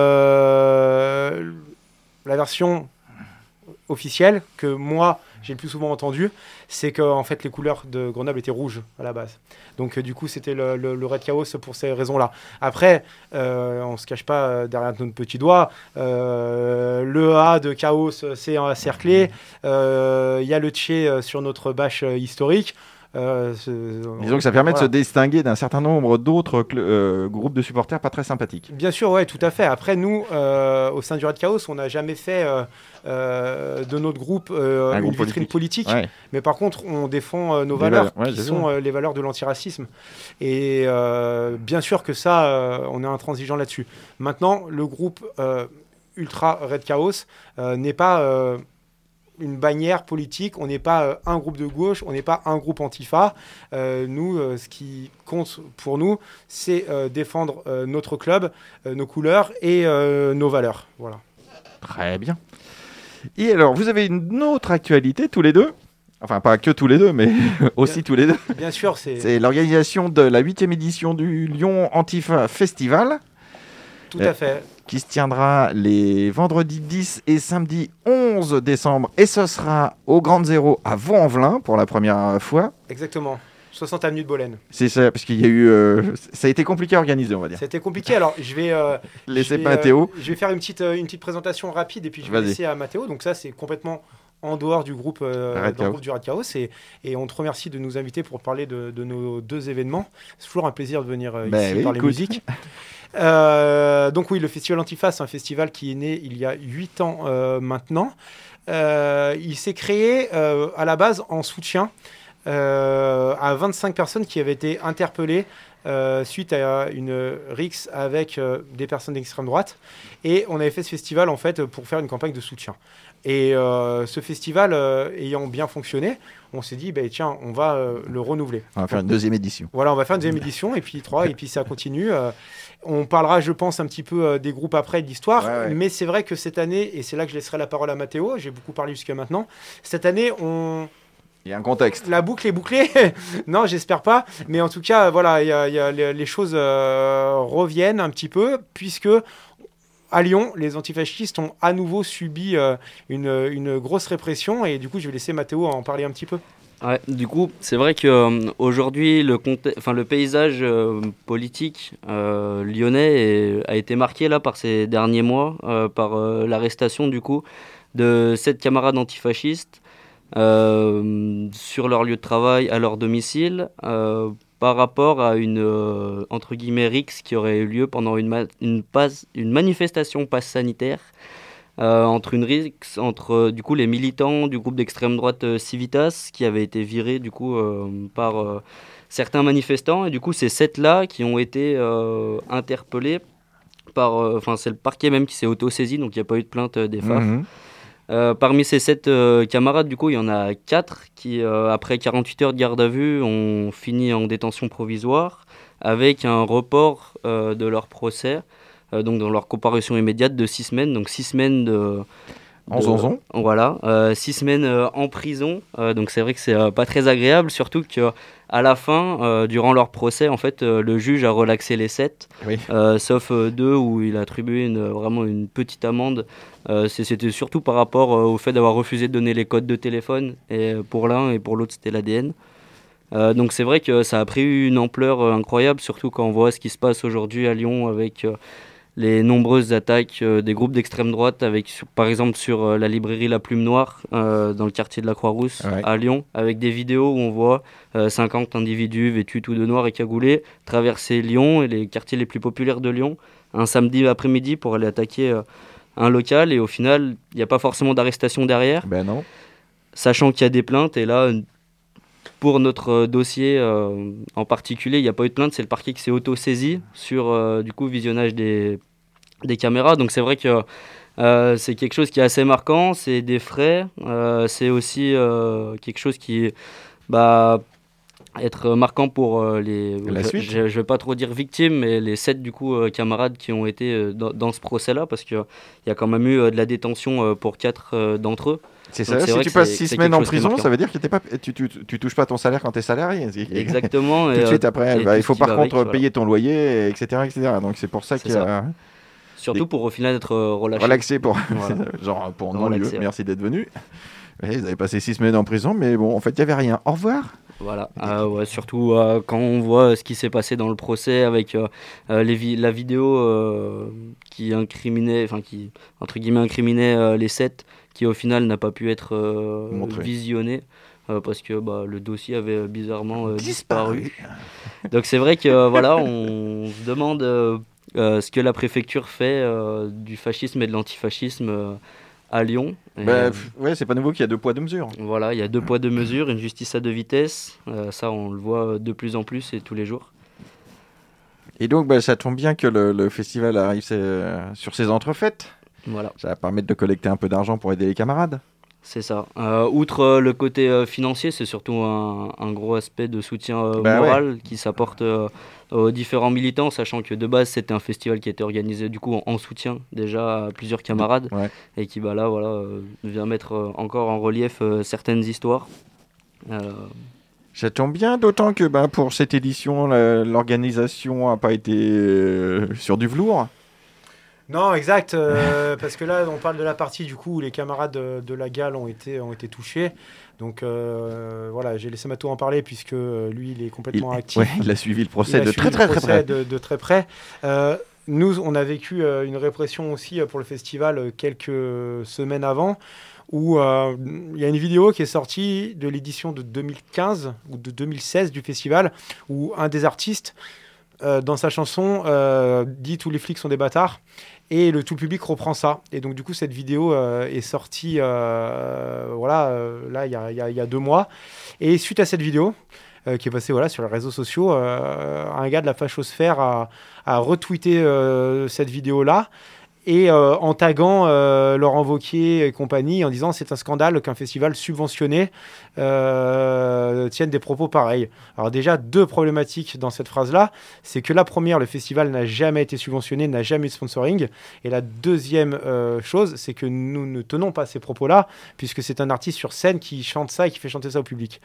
Speaker 8: Euh, la version officielle que moi j'ai le plus souvent entendue, c'est que en fait les couleurs de Grenoble étaient rouges à la base. Donc euh, du coup c'était le, le, le Red Chaos pour ces raisons-là. Après, euh, on se cache pas derrière notre petit doigt. Euh, le A de Chaos c'est encerclé. Il euh, y a le Tché sur notre bâche historique. Euh,
Speaker 7: Disons que ça permet
Speaker 8: voilà.
Speaker 7: de se distinguer d'un certain nombre d'autres cl- euh, groupes de supporters pas très sympathiques.
Speaker 8: Bien sûr, ouais, tout à fait. Après, nous, euh, au sein du Red Chaos, on n'a jamais fait euh, euh, de notre groupe euh,
Speaker 7: Un
Speaker 8: une
Speaker 7: groupe
Speaker 8: vitrine politique.
Speaker 7: politique. Ouais.
Speaker 8: Mais par contre, on défend euh, nos valeurs,
Speaker 7: valeurs, ouais,
Speaker 8: qui sont euh, les valeurs de l'antiracisme. Et euh, bien sûr que ça, euh, on est intransigeant là-dessus. Maintenant, le groupe euh, Ultra Red Chaos euh, n'est pas... Euh, une bannière politique, on n'est pas euh, un groupe de gauche, on n'est pas un groupe antifa. Euh, nous, euh, ce qui compte pour nous, c'est euh, défendre euh, notre club, euh, nos couleurs et euh, nos valeurs. Voilà.
Speaker 7: Très bien. Et alors, vous avez une autre actualité tous les deux. Enfin, pas que tous les deux, mais aussi bien, tous les deux.
Speaker 8: Bien sûr, c'est...
Speaker 7: C'est l'organisation de la huitième édition du Lyon Antifa Festival.
Speaker 8: Tout euh, à fait.
Speaker 7: Qui se tiendra les vendredis dix et samedi onze décembre. Et ce sera au Grand Zéro à Vaux-en-Velin pour la première fois.
Speaker 8: Exactement. soixante avenue de Bolène.
Speaker 7: C'est ça, parce qu'il y a eu... Euh, ça a été compliqué à organiser, on va dire.
Speaker 8: Ça a été compliqué. Alors, je vais... Euh,
Speaker 7: laisser
Speaker 8: je vais,
Speaker 7: Mathéo.
Speaker 8: Euh, je vais faire une petite, une petite présentation rapide et puis je vais
Speaker 7: Vas-y.
Speaker 8: laisser à Mathéo. Donc ça, c'est complètement en dehors du groupe, euh, dans le groupe du Red Chaos. Et, et on te remercie de nous inviter pour parler de, de nos deux événements. C'est toujours un plaisir de venir euh,
Speaker 7: bah
Speaker 8: ici
Speaker 7: oui,
Speaker 8: parler
Speaker 7: écoute.
Speaker 8: musique. Euh, donc oui, le Festival Antifa, c'est un festival qui est né il y a huit ans euh, maintenant. Euh, il s'est créé euh, à la base en soutien euh, à vingt-cinq personnes qui avaient été interpellées euh, suite à une rixe avec euh, des personnes d'extrême droite. Et on avait fait ce festival en fait pour faire une campagne de soutien. Et euh, ce festival euh, ayant bien fonctionné, on s'est dit, bah, tiens, on va euh, le renouveler.
Speaker 7: On va faire une deuxième édition.
Speaker 8: Voilà, on va faire une deuxième édition, et puis trois, et puis ça continue. Euh, on parlera, je pense, un petit peu euh, des groupes après de l'histoire,
Speaker 7: ouais, ouais.
Speaker 8: mais c'est vrai que cette année, et c'est là que je laisserai la parole à Mathéo, j'ai beaucoup parlé jusqu'à maintenant, cette année, on...
Speaker 7: Il y a un contexte.
Speaker 8: La boucle est bouclée. Non, j'espère pas. Mais en tout cas, voilà, y a, y a, les, les choses euh, reviennent un petit peu, puisque... À Lyon, les antifascistes ont à nouveau subi euh, une, une grosse répression et du coup, je vais laisser Mathéo en parler un petit peu.
Speaker 4: Ouais, du coup, c'est vrai qu'aujourd'hui, euh, le, enfin, le paysage euh, politique euh, lyonnais est, a été marqué là, par ces derniers mois, euh, par euh, l'arrestation du coup, de sept camarades antifascistes euh, sur leur lieu de travail, à leur domicile, euh, par rapport à une, euh, entre guillemets, rixe qui aurait eu lieu pendant une, ma- une, passe, une manifestation passe sanitaire, euh, entre une rixe, entre euh, du coup, les militants du groupe d'extrême droite euh, Civitas, qui avaient été virés du coup, euh, par euh, certains manifestants, et du coup, c'est sept-là qui ont été euh, interpellés par... Enfin, euh, c'est le parquet même qui s'est auto-saisi, donc il n'y a pas eu de plainte euh, des F A F. Mmh. Euh, parmi ces sept euh, camarades, du coup, il y en a quatre qui, euh, après quarante-huit heures de garde à vue, ont fini en détention provisoire avec un report euh, de leur procès, euh, donc dans leur comparution immédiate de six semaines, donc six semaines de...
Speaker 7: En zonzon.
Speaker 4: Voilà, euh, six semaines euh, en prison, euh, donc c'est vrai que c'est euh, pas très agréable, surtout qu'à la fin, euh, durant leur procès, en fait, euh, le juge a relaxé les sept,
Speaker 7: oui.
Speaker 4: euh, sauf euh, deux où il a attribué une, vraiment une petite amende. Euh, c'était surtout par rapport euh, au fait d'avoir refusé de donner les codes de téléphone, et pour l'un et pour l'autre c'était l'A D N. Euh, donc c'est vrai que ça a pris une ampleur euh, incroyable, surtout quand on voit ce qui se passe aujourd'hui à Lyon avec... Euh, les nombreuses attaques euh, des groupes d'extrême droite, avec, sur, par exemple sur euh, la librairie La Plume Noire, euh, dans le quartier de la Croix-Rousse, ouais. à Lyon, avec des vidéos où on voit euh, cinquante individus vêtus tout de noir et cagoulés traverser Lyon et les quartiers les plus populaires de Lyon, un samedi après-midi pour aller attaquer euh, un local, et au final, il n'y a pas forcément d'arrestation derrière,
Speaker 7: ben non.
Speaker 4: Sachant qu'il y a des plaintes, et là... pour notre euh, dossier euh, en particulier, il n'y a pas eu de plainte, c'est le parquet qui s'est auto-saisi sur euh, du coup visionnage des, des caméras. Donc c'est vrai que euh, c'est quelque chose qui est assez marquant, c'est des frais, euh, c'est aussi euh, quelque chose qui bah, être marquant pour euh, les,
Speaker 7: La
Speaker 4: je,
Speaker 7: suite.
Speaker 4: je, je vais pas trop dire victimes, mais les sept du coup euh, camarades qui ont été euh, dans, dans ce procès-là, parce qu'il y a quand même eu euh, de la détention euh, pour quatre euh, d'entre eux.
Speaker 7: C'est
Speaker 4: Donc
Speaker 7: ça,
Speaker 4: c'est
Speaker 7: si
Speaker 4: vrai
Speaker 7: tu
Speaker 4: que
Speaker 7: passes
Speaker 4: c'est-
Speaker 7: six
Speaker 4: c'est
Speaker 7: semaines
Speaker 4: quelque
Speaker 7: en
Speaker 4: chose qui est
Speaker 7: prison,
Speaker 4: marquant.
Speaker 7: ça veut dire que t'es pas, tu, tu, tu touches pas ton salaire quand tu es salarié.
Speaker 4: Exactement.
Speaker 7: Tout
Speaker 4: et,
Speaker 7: de
Speaker 4: euh,
Speaker 7: suite après,
Speaker 4: et
Speaker 7: bah,
Speaker 4: tout
Speaker 7: il
Speaker 4: ce
Speaker 7: faut
Speaker 4: qui
Speaker 7: par
Speaker 4: va
Speaker 7: contre
Speaker 4: avec,
Speaker 7: payer ton loyer, et cetera, et cetera. Donc c'est pour ça
Speaker 4: C'est
Speaker 7: qu'il y a
Speaker 4: ça. Surtout pour au final être euh, relâché.
Speaker 7: relaxé pour,
Speaker 4: Voilà.
Speaker 7: genre pour non
Speaker 4: Relaxé,
Speaker 7: lieu.
Speaker 4: ouais.
Speaker 7: Merci d'être venu. Ouais, vous avez passé six semaines en prison, mais bon, en fait, il y avait rien. Au revoir.
Speaker 4: Voilà, euh, ouais, surtout euh, quand on voit ce qui s'est passé dans le procès avec euh, euh, les vi- la vidéo euh, qui incriminait, enfin qui entre guillemets incriminait euh, les sept, qui au final n'a pas pu être euh,
Speaker 7: Montré.
Speaker 4: visionné euh, parce que bah, le dossier avait euh, bizarrement euh, disparu.
Speaker 7: Disparu.
Speaker 4: Donc c'est vrai que euh, voilà, on se demande euh, euh, ce que la préfecture fait euh, du fascisme et de l'antifascisme euh, à Lyon. Et,
Speaker 7: Bah,
Speaker 4: euh,
Speaker 7: pff, ouais, c'est pas nouveau qu'il y a deux poids, deux mesures.
Speaker 4: voilà, il y a deux poids, deux mesures, une justice à deux vitesses. Euh, ça, on le voit de plus en plus et tous les jours.
Speaker 7: Et donc, bah, ça tombe bien que le, le festival arrive c'est, sur ses entrefaites.
Speaker 4: Voilà,
Speaker 7: Ça va permettre de collecter un peu d'argent pour aider les camarades.
Speaker 4: c'est ça. Euh, outre euh, le côté euh, financier, c'est surtout un, un gros aspect de soutien euh,
Speaker 7: Bah
Speaker 4: moral qui s'apporte euh, aux différents militants, sachant que de base, c'était un festival qui était organisé du coup en, en soutien déjà à plusieurs camarades
Speaker 7: Ouais.
Speaker 4: et qui bah, là, voilà, euh, vient mettre euh, encore en relief euh, certaines histoires. Euh,
Speaker 7: Ça tombe bien, d'autant que bah, pour cette édition, la- l'organisation n'a pas été euh, sur du velours.
Speaker 8: Non, exact, euh, parce que là, on parle de la partie du coup où les camarades de, de la Gale ont été, ont été touchés. Donc euh, voilà, j'ai laissé Mato en parler puisque euh, lui, il est
Speaker 7: Il,
Speaker 8: complètement actif.
Speaker 7: ouais, il a suivi le procès
Speaker 8: Il a
Speaker 7: de
Speaker 8: suivi
Speaker 7: très
Speaker 8: le
Speaker 7: très très
Speaker 8: procès
Speaker 7: près.
Speaker 8: De, de très près. Euh, nous, on a vécu euh, une répression aussi euh, pour le festival euh, quelques semaines avant, où euh, il y a une vidéo qui est sortie de l'édition de deux mille quinze ou de deux mille seize du festival, où un des artistes, euh, dans sa chanson, euh, dit « Tous les flics sont des bâtards ». Et le tout le public reprend ça. Et donc, du coup, cette vidéo euh, est sortie euh, voilà, euh, là, il y a, y a- y a deux mois. Et suite à cette vidéo, euh, qui est passée voilà, sur les réseaux sociaux, euh, un gars de la fachosphère a, a retweeté euh, cette vidéo-là. Et euh, en taguant euh, Laurent Wauquiez et compagnie, en disant c'est un scandale qu'un festival subventionné euh, tienne des propos pareils. Alors déjà, deux problématiques dans cette phrase-là. C'est que la première, le festival n'a jamais été subventionné, n'a jamais eu de sponsoring. Et la deuxième euh, chose, c'est que nous ne tenons pas ces propos-là, puisque c'est un artiste sur scène qui chante ça et qui fait chanter ça au public.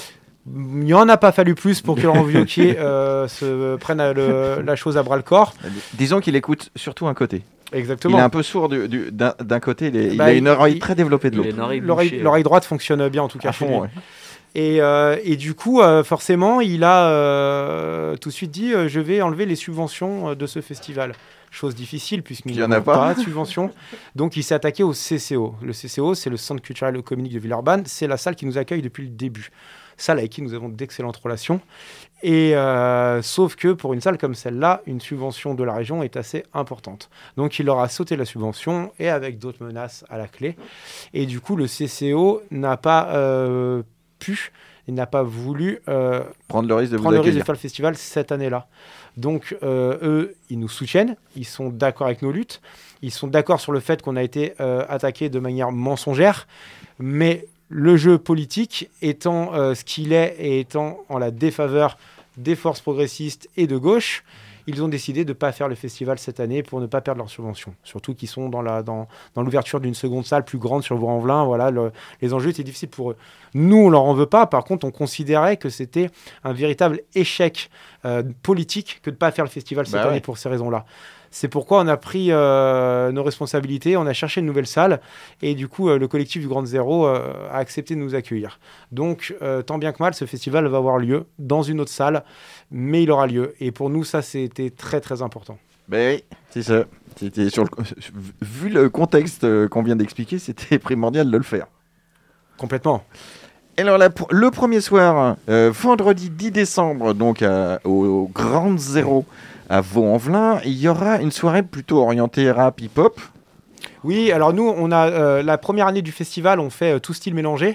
Speaker 8: Il n'y en a pas fallu plus pour que Laurent Wauquiez euh, se prenne à le- la chose à bras-le-corps.
Speaker 7: Disons qu'il écoute surtout un côté.
Speaker 8: Exactement.
Speaker 7: Il est un peu sourd du- du- d'un d'un côté, il, est- il
Speaker 8: Bah,
Speaker 7: a une
Speaker 8: il-
Speaker 7: oreille
Speaker 8: il-
Speaker 7: très développée de
Speaker 4: il
Speaker 7: l'autre.
Speaker 4: est une oreille
Speaker 8: L'oreille
Speaker 4: bouchée.
Speaker 8: l'oreille droite fonctionne bien en tout cas
Speaker 7: À
Speaker 8: chez
Speaker 7: fond,
Speaker 8: lui.
Speaker 7: ouais.
Speaker 8: Et, euh, et du coup, euh, forcément, il a euh, tout de suite dit euh, je vais enlever les subventions euh, de ce festival. Chose difficile puisqu'il
Speaker 7: Il
Speaker 8: n'y
Speaker 7: y en
Speaker 8: en
Speaker 7: a
Speaker 8: a
Speaker 7: pas.
Speaker 8: pas de subventions. Donc il s'est attaqué au C C O. Le C C O, c'est le Centre culturel et communique de Villeurbanne. C'est la salle qui nous accueille depuis le début. Salle avec qui nous avons d'excellentes relations. Et euh, sauf que pour une salle comme celle-là, une subvention de la région est assez importante. Donc il leur a sauté la subvention et avec d'autres menaces à la clé. Et du coup, le C C O n'a pas euh, pu, il n'a pas voulu euh,
Speaker 7: Prendre le risque de vous
Speaker 8: prendre le risque de
Speaker 7: accueillir.
Speaker 8: faire le festival cette année-là. Donc euh, eux, ils nous soutiennent, ils sont d'accord avec nos luttes, ils sont d'accord sur le fait qu'on a été euh, attaqué de manière mensongère, mais le jeu politique étant euh, ce qu'il est et étant en la défaveur des forces progressistes et de gauche, ils ont décidé de ne pas faire le festival cette année pour ne pas perdre leur subvention. Surtout qu'ils sont dans, la, dans, dans l'ouverture d'une seconde salle plus grande sur Vaux-en-Velin. Voilà, le- les enjeux étaient difficiles pour eux. Nous, on leur en veut pas. Par contre, on considérait que c'était un véritable échec euh, politique que de ne pas faire le festival cette
Speaker 7: Bah
Speaker 8: année
Speaker 7: ouais.
Speaker 8: pour ces raisons-là. C'est pourquoi on a pris euh, nos responsabilités, on a cherché une nouvelle salle et du coup, euh, le collectif du Grand Zéro euh, a accepté de nous accueillir. Donc, euh, tant bien que mal, ce festival va avoir lieu dans une autre salle, mais il aura lieu. Et pour nous, ça, c'était très, très important.
Speaker 7: Ben oui, c'est ça. C'était sur le... Vu le contexte euh, qu'on vient d'expliquer, c'était primordial de le faire.
Speaker 8: Complètement.
Speaker 7: Alors, la pr- le premier soir, euh, vendredi dix décembre, donc à- au, au Grand Zéro à Vaux-en-Velin, il y aura une soirée plutôt orientée rap hip-hop.
Speaker 8: Oui, alors nous, on a euh, la première année du festival, on fait euh, tout style mélangé.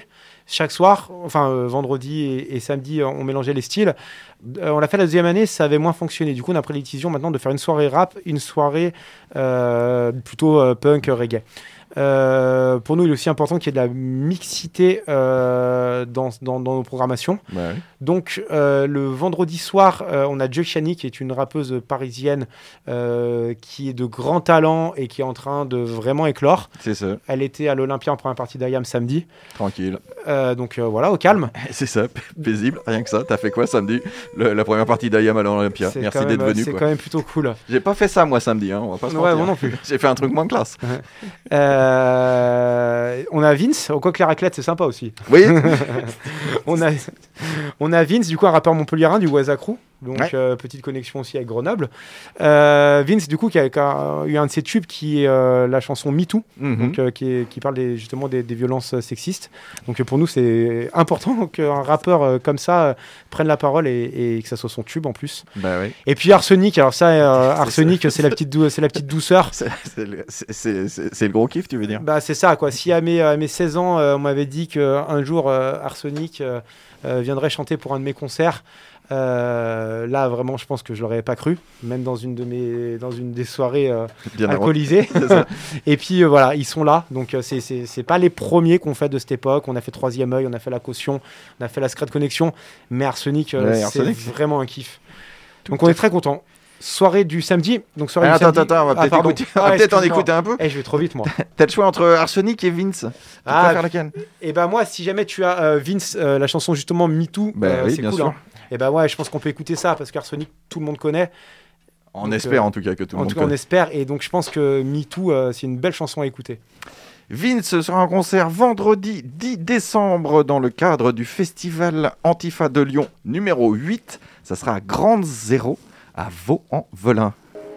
Speaker 8: chaque soir, enfin euh, vendredi et, et samedi, on mélangeait les styles. Euh, on l'a fait la deuxième année, ça avait moins fonctionné. Du coup, on a pris la décision maintenant de faire une soirée rap, une soirée euh, plutôt euh, punk, reggae. Euh, pour nous, il est aussi important qu'il y ait de la mixité euh, dans, dans, dans nos programmations.
Speaker 7: Ouais.
Speaker 8: Donc, euh, le vendredi soir, euh, on a Juxiani, qui est une rappeuse parisienne euh, qui est de grand talent et qui est en train de vraiment éclore.
Speaker 7: C'est ça.
Speaker 8: Elle était à l'Olympia en première partie d'Ayam samedi.
Speaker 7: Tranquille.
Speaker 8: Euh, donc euh, voilà, au calme.
Speaker 7: C'est ça, paisible, rien que ça. T'as fait quoi samedi? Le, La première partie d'Ayam à l'Olympia.
Speaker 8: C'est
Speaker 7: Merci
Speaker 8: quand
Speaker 7: d'être
Speaker 8: même,
Speaker 7: venu.
Speaker 8: C'est
Speaker 7: quoi.
Speaker 8: quand même plutôt cool.
Speaker 7: J'ai pas fait ça moi samedi, hein, on va pas se
Speaker 8: Ouais,
Speaker 7: mentir.
Speaker 8: moi non plus.
Speaker 7: J'ai fait un truc moins classe.
Speaker 8: Euh, on a Vince, au coq la raclette, c'est sympa aussi.
Speaker 7: Oui.
Speaker 8: on, a, on a Vince, du coup, un rappeur montpelliérain du Waza Crew. Donc,
Speaker 7: ouais.
Speaker 8: euh, petite connexion aussi avec Grenoble. Euh, Vince, du coup, qui a, qui a eu un de ses tubes qui est euh, la chanson Me Too,
Speaker 7: Mm-hmm.
Speaker 8: donc, euh, qui, est, qui parle des, justement des, des violences sexistes. Donc, euh, pour nous, c'est important qu'un rappeur euh, comme ça euh, prenne la parole et, et que ça soit son tube en plus.
Speaker 7: Bah oui.
Speaker 8: Et puis Arsenic, alors ça, euh, Arsenic, c'est la petite, dou- c'est la petite douceur.
Speaker 7: C'est, c'est, le, c'est, c'est, c'est, c'est le gros kiff, tu veux dire?
Speaker 8: Bah, c'est ça, quoi. Si à mes, à mes seize ans, euh, on m'avait dit qu'un jour, euh, Arsenic euh, euh, viendrait chanter pour un de mes concerts, Euh, là vraiment je pense que je l'aurais pas cru, même dans une de mes dans une des soirées euh, alcoolisées. Et puis euh, voilà, ils sont là, donc euh, c'est, c'est c'est pas les premiers qu'on fait de cette époque. On a fait Troisième œil, on a fait La Caution, on a fait La Secret Connexion, mais Arsenic, euh,
Speaker 7: ouais,
Speaker 8: c'est
Speaker 7: Arsenic,
Speaker 8: vraiment un kiff.
Speaker 7: Tout
Speaker 8: donc on est très content. Soirée du samedi, donc soirée
Speaker 7: ah,
Speaker 8: du
Speaker 7: attends,
Speaker 8: samedi.
Speaker 7: attends, on va peut-être,
Speaker 8: ah,
Speaker 7: écouter, on va
Speaker 8: ah,
Speaker 7: peut-être en écouter un peu.
Speaker 8: Eh, je vais trop vite moi.
Speaker 7: T'as le choix entre Arsenic et Vince. Tu
Speaker 8: ah,
Speaker 7: préfères laquelle?
Speaker 8: Et ben moi, si jamais tu as euh, Vince, euh, la chanson justement Me Too,
Speaker 7: bah,
Speaker 8: euh,
Speaker 7: oui,
Speaker 8: c'est
Speaker 7: bien
Speaker 8: cool.
Speaker 7: sûr.
Speaker 8: Hein. Et ben ouais, je pense qu'on peut écouter ça parce qu'Arsenic, tout le monde connaît.
Speaker 7: On
Speaker 8: donc,
Speaker 7: espère
Speaker 8: euh,
Speaker 7: en tout cas que tout le
Speaker 8: en
Speaker 7: monde
Speaker 8: tout cas, on
Speaker 7: connaît.
Speaker 8: espère. Et donc je pense que Me Too, euh, c'est une belle chanson à écouter.
Speaker 7: Vince sera en concert vendredi dix décembre dans le cadre du festival Antifa de Lyon numéro huit. Ça sera à Grande Zéro à Vaux-en-Velin.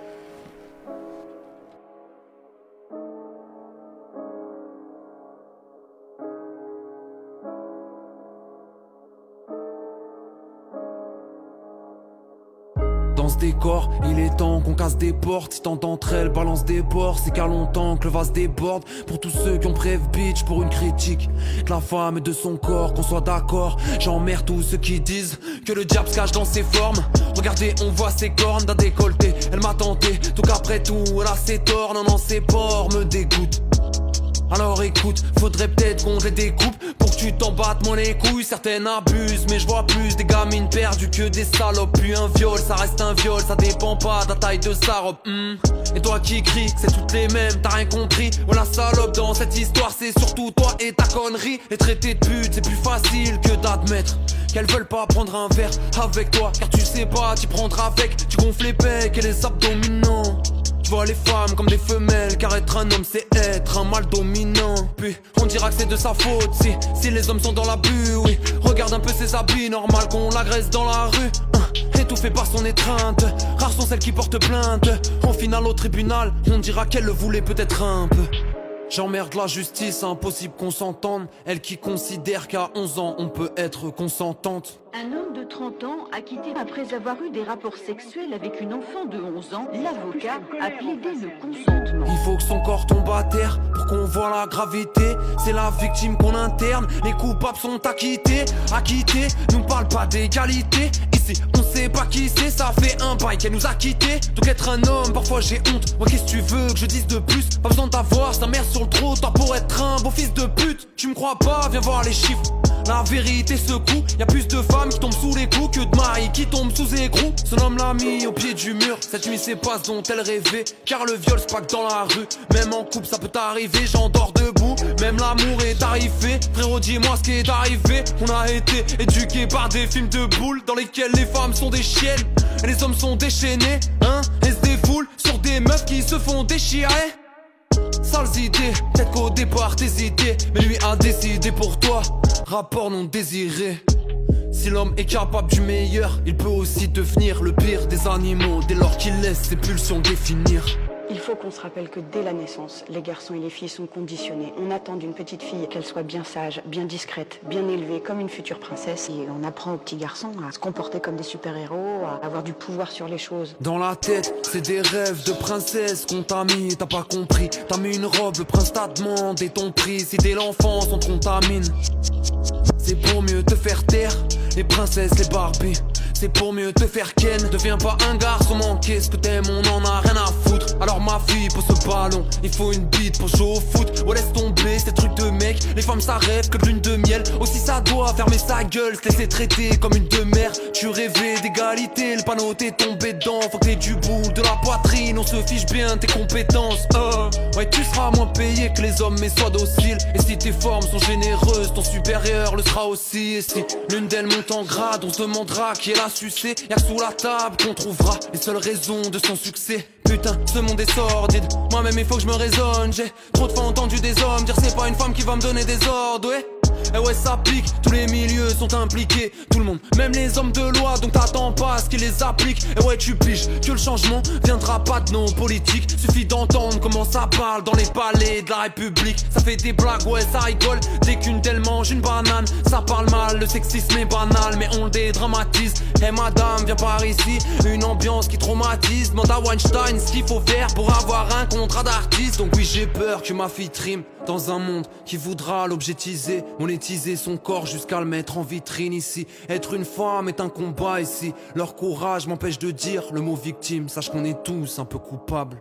Speaker 5: Dans ce décor, il est temps qu'on casse des portes. Si tant d'entre elles balancent des bords, c'est qu'à longtemps que le vase déborde. Pour tous ceux qui ont prév bitch pour une critique, que la femme est de son corps, qu'on soit d'accord. J'emmerde tous ceux qui disent que le diable se cache dans ses formes. Regardez, on voit ses cornes d'un décolleté. Elle m'a tenté, tout qu'après tout, elle a ses torts. Non, non, ses porcs me dégoûtent. Alors écoute, faudrait peut-être qu'on les découpe pour que tu t'en battes moins les couilles. Certaines abusent, mais je vois plus des gamines perdues que des salopes. Puis un viol, ça reste un viol, ça dépend pas de la taille de sa robe. Mmh. Et toi qui cries, c'est toutes les mêmes, t'as rien compris. Oh la salope dans cette histoire, c'est surtout toi et ta connerie. Les traités de pute, c'est plus facile que d'admettre qu'elles veulent pas prendre un verre avec toi. Car tu sais pas, t'y prendras avec, tu gonfles les pecs et les abdominaux. Tu vois les femmes comme des femelles, car être un homme c'est être un mâle dominant. Puis on dira que c'est de sa faute si, si les hommes sont dans l'abus, oui. Regarde un peu ses habits, normal qu'on l'agresse dans la rue. Étouffé par son étreinte, rares sont celles qui portent plainte. Au final au tribunal, on dira qu'elle le voulait peut-être un peu. J'emmerde la justice, impossible qu'on s'entende. Elle qui considère qu'à onze ans on peut être consentante.
Speaker 9: Un homme de trente ans a quitté après avoir eu des rapports sexuels avec une enfant de onze ans. L'avocat a plaidé le consentement.
Speaker 5: Il faut que son corps tombe à terre pour qu'on voit la gravité. C'est la victime qu'on interne, les coupables sont acquittés. Acquittés, nous parle pas d'égalité. Ici, on sait pas qui c'est, ça fait un bail qu'elle nous a quittés. Donc être un homme, parfois j'ai honte. Moi qu'est-ce que tu veux que je dise de plus? Pas besoin d'avoir sa mère sur le trottoir pour être un beau fils de pute. Tu me crois pas, viens voir les chiffres. La vérité secoue, y a plus de femmes qui tombent sous les coups que de maris qui tombent sous écrou. Son homme l'a mis au pied du mur, cette nuit c'est pas ce dont elle rêvait. Car le viol c'est pas que dans la rue, même en couple ça peut t'arriver. J'endors debout, même l'amour est arrivé. Frérot dis-moi ce qui est arrivé. On a été éduqués par des films de boules dans lesquels les femmes sont des chiennes et les hommes sont déchaînés, hein, et se défoulent sur des meufs qui se font déchirer. Sales idées, peut-être qu'au départ t'hésitais, mais lui a décidé pour toi. Rapport non désiré. Si l'homme est capable du meilleur, il peut aussi devenir le pire des animaux dès lors qu'il laisse ses pulsions définir.
Speaker 9: Il faut qu'on se rappelle que dès la naissance, les garçons et les filles sont conditionnés. On attend d'une petite fille qu'elle soit bien sage, bien discrète, bien élevée, comme une future princesse. Et on apprend aux petits garçons à se comporter comme des super-héros, à avoir du pouvoir sur les choses.
Speaker 5: Dans la tête, c'est des rêves de princesse qu'on t'a mis, t'as pas compris. T'as mis une robe, le prince t'a demandé ton prix. Si dès l'enfance on te contamine, c'est pour mieux te faire taire. Les princesses, les Barbies, c'est pour mieux te faire ken. Deviens pas un garçon manqué, ce que t'aimes on en a rien à foutre. Alors ma fille pose ce ballon, il faut une bite pour jouer au foot. Ouais laisse tomber ces trucs de mec, les femmes ça rêve que de lune de miel. Aussi ça doit fermer sa gueule, se laisser traiter comme une de mer. Tu rêvais d'égalité, le panneau t'est tombé dedans. Faut que t'aies du boule, de la poitrine, on se fiche bien tes compétences. euh. Ouais tu seras moins payé que les hommes mais sois docile. Et si tes formes sont généreuses, ton supérieur le sera aussi. Et si l'une d'elles monte en grade, on se demandera qui est la sucée. Y'a que sous la table qu'on trouvera les seules raisons de son succès. Putain, ce monde est sordide, moi-même il faut que je me raisonne. J'ai trop de fois entendu des hommes dire c'est pas une femme qui va me donner des ordres, ouais. Et ouais ça pique, tous les milieux sont impliqués, tout le monde, même les hommes de loi. Donc t'attends pas à ce qu'ils les appliquent. Et ouais tu piges que le changement viendra pas de nos politiques. Suffit d'entendre comment ça parle dans les palais de la République. Ça fait des blagues, ouais ça rigole, dès qu'une d'elles mange une banane. Ça parle mal, le sexisme est banal, mais on le dédramatise. Et hey, madame viens par ici, une ambiance qui traumatise. Demande à Weinstein ce qu'il faut faire pour avoir un contrat d'artiste. Donc oui j'ai peur que ma fille trime dans un monde qui voudra l'objetiser, monétiser son corps jusqu'à le mettre en vitrine ici. Être une femme est un combat ici. Leur courage m'empêche de dire le mot victime. Sache qu'on est tous un peu coupables.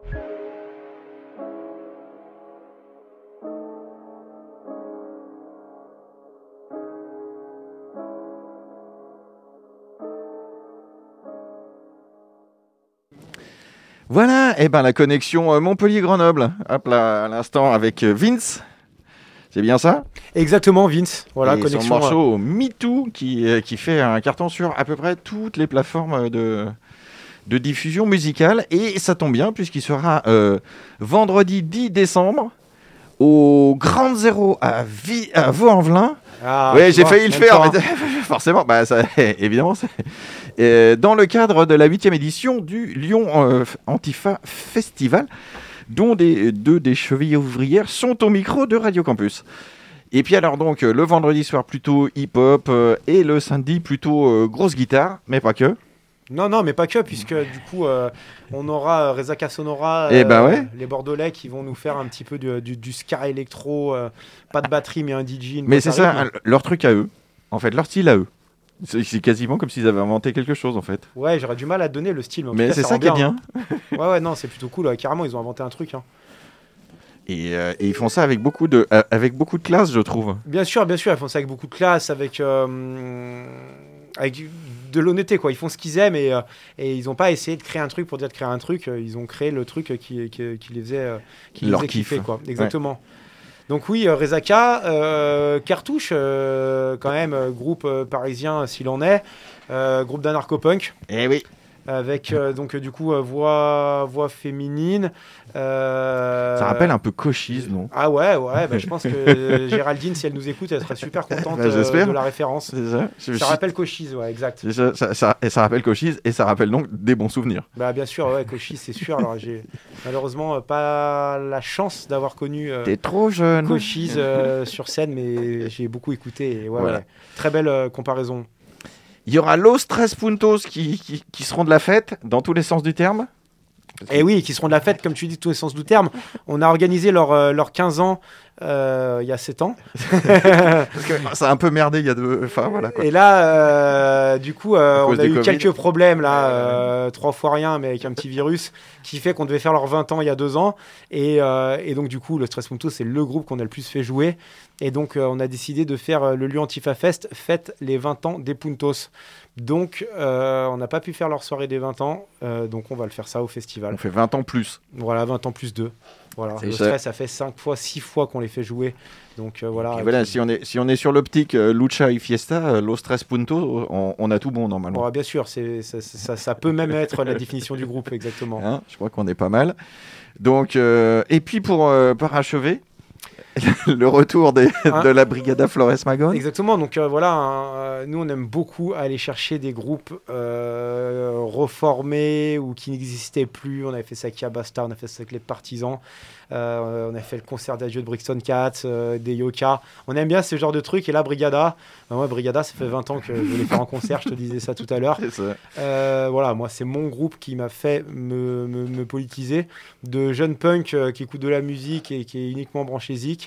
Speaker 7: Voilà, et eh ben la connexion Montpellier-Grenoble, hop là, à l'instant avec Vince, c'est bien ça ?
Speaker 8: Exactement, Vince. Voilà,
Speaker 7: et
Speaker 8: connexion.
Speaker 7: Son morceau Me Too qui, qui fait un carton sur à peu près toutes les plateformes de, de diffusion musicale. Et ça tombe bien puisqu'il sera euh, vendredi dix décembre au Grand Zéro à, Vi- à Vaux-en-Velin. Ah, oui, j'ai vois, failli le faire, mais forcément, bah, ça, évidemment. C'est... Et dans le cadre de la huitième édition du Lyon euh, Antifa Festival, dont des, deux des chevilles ouvrières sont au micro de Radio Campus. Et puis alors donc, le vendredi soir plutôt hip-hop euh, et le samedi plutôt euh, grosse guitare, mais pas que.
Speaker 8: Non, non, mais pas que, puisque du coup, euh, on aura Reza Cassonora,
Speaker 7: euh, bah ouais.
Speaker 8: les Bordelais qui vont nous faire un petit peu du, du, du ska électro, euh, pas de batterie, mais un D J.
Speaker 7: Mais c'est ça, rythme. Leur truc à eux, en fait, leur style à eux. C'est, c'est quasiment comme s'ils avaient inventé quelque chose, en fait.
Speaker 8: Ouais, j'aurais du mal à donner le style, mais, en
Speaker 7: mais
Speaker 8: tout cas,
Speaker 7: c'est
Speaker 8: ça,
Speaker 7: ça qui est bien.
Speaker 8: Hein. Ouais, ouais, non, c'est plutôt cool, ouais, carrément, ils ont inventé un truc. Hein.
Speaker 7: Et, euh, et ils font ça avec beaucoup de, euh, avec beaucoup de classe, je trouve.
Speaker 8: Bien sûr, bien sûr, ils font ça avec beaucoup de classe, avec, euh, avec de l'honnêteté, quoi. Ils font ce qu'ils aiment et, euh, et ils n'ont pas essayé de créer un truc pour dire de créer un truc. Ils ont créé le truc qui, qui, qui les faisait, qui les faisait kiffer, quoi. Exactement. Ouais. Donc oui, euh, Rezaka, euh, Cartouche, euh, quand même, euh, groupe euh, parisien s'il en est, euh, groupe d'anarcho-punk.
Speaker 7: Eh oui.
Speaker 8: Avec euh, donc euh, du coup euh, voix voix féminine. Euh...
Speaker 7: Ça rappelle un peu Cochise, non ?
Speaker 8: Ah ouais ouais, bah, je pense que Géraldine, si elle nous écoute, elle serait super contente bah, euh, de la référence.
Speaker 7: C'est ça.
Speaker 8: Ça je rappelle suis... Cochise, ouais, exact.
Speaker 7: C'est ça, ça, ça, et ça rappelle Cochise et ça rappelle donc des bons souvenirs.
Speaker 8: Bah bien sûr, ouais, Cochise, c'est sûr. Alors j'ai malheureusement pas la chance d'avoir connu. Euh,
Speaker 7: T'es trop jeune.
Speaker 8: Cochise euh, sur scène, mais j'ai beaucoup écouté. Et ouais, voilà. ouais, très belle euh, comparaison.
Speaker 7: Il y aura Los Tres Puntos qui, qui, qui seront de la fête, dans tous les sens du terme.
Speaker 8: Et oui, qui seront de la fête, comme tu dis, tous les sens du terme. On a organisé leurs euh, leur quinze ans euh, il y a sept ans.
Speaker 7: Parce que ça a un peu merdé il y a deux... Enfin, voilà, quoi.
Speaker 8: Et là, euh, du coup, euh, on a eu
Speaker 7: COVID.
Speaker 8: quelques problèmes, là, euh, trois fois rien, mais avec un petit virus, qui fait qu'on devait faire leurs vingt ans il y a deux ans. Et, euh, et donc, du coup, le Stress Puntos, c'est le groupe qu'on a le plus fait jouer. Et donc, euh, on a décidé de faire euh, le Lyon Antifa Fest, fête les vingt ans des Puntos. Donc, euh, on n'a pas pu faire leur soirée des vingt ans, euh, donc on va le faire ça au festival.
Speaker 7: On fait vingt ans plus.
Speaker 8: Voilà, vingt ans plus deux. Voilà.
Speaker 7: C'est
Speaker 8: le
Speaker 7: ça.
Speaker 8: Stress, ça fait cinq fois, six fois qu'on les fait jouer. Donc euh, voilà.
Speaker 7: Et voilà,
Speaker 8: puis...
Speaker 7: si on est si on est sur l'optique euh, Lucha y Fiesta, euh, Los Tres Puntos, on, on a tout bon normalement.
Speaker 8: Bon, bien sûr, c'est, ça, ça, ça peut même être la définition du groupe, exactement.
Speaker 7: Hein, je crois qu'on est pas mal. Donc, euh, et puis pour euh, parachever, le retour des, hein de la Brigada Flores Magón.
Speaker 8: Exactement, donc euh, voilà, hein, nous on aime beaucoup aller chercher des groupes euh, reformés ou qui n'existaient plus. On avait fait ça avec Yabasta, on a fait ça avec les Partisans, euh, on a fait le concert d'adieu de Brixton Cats, euh, des Yoka. On aime bien ce genre de trucs. Et là, Brigada, ben moi Brigada, ça fait vingt ans que je voulais faire en concert, je te disais ça tout à l'heure.
Speaker 7: C'est ça.
Speaker 8: Euh, voilà, moi c'est mon groupe qui m'a fait me, me, me politiser, de jeunes punks euh, qui écoutent de la musique et qui est uniquement branché zik,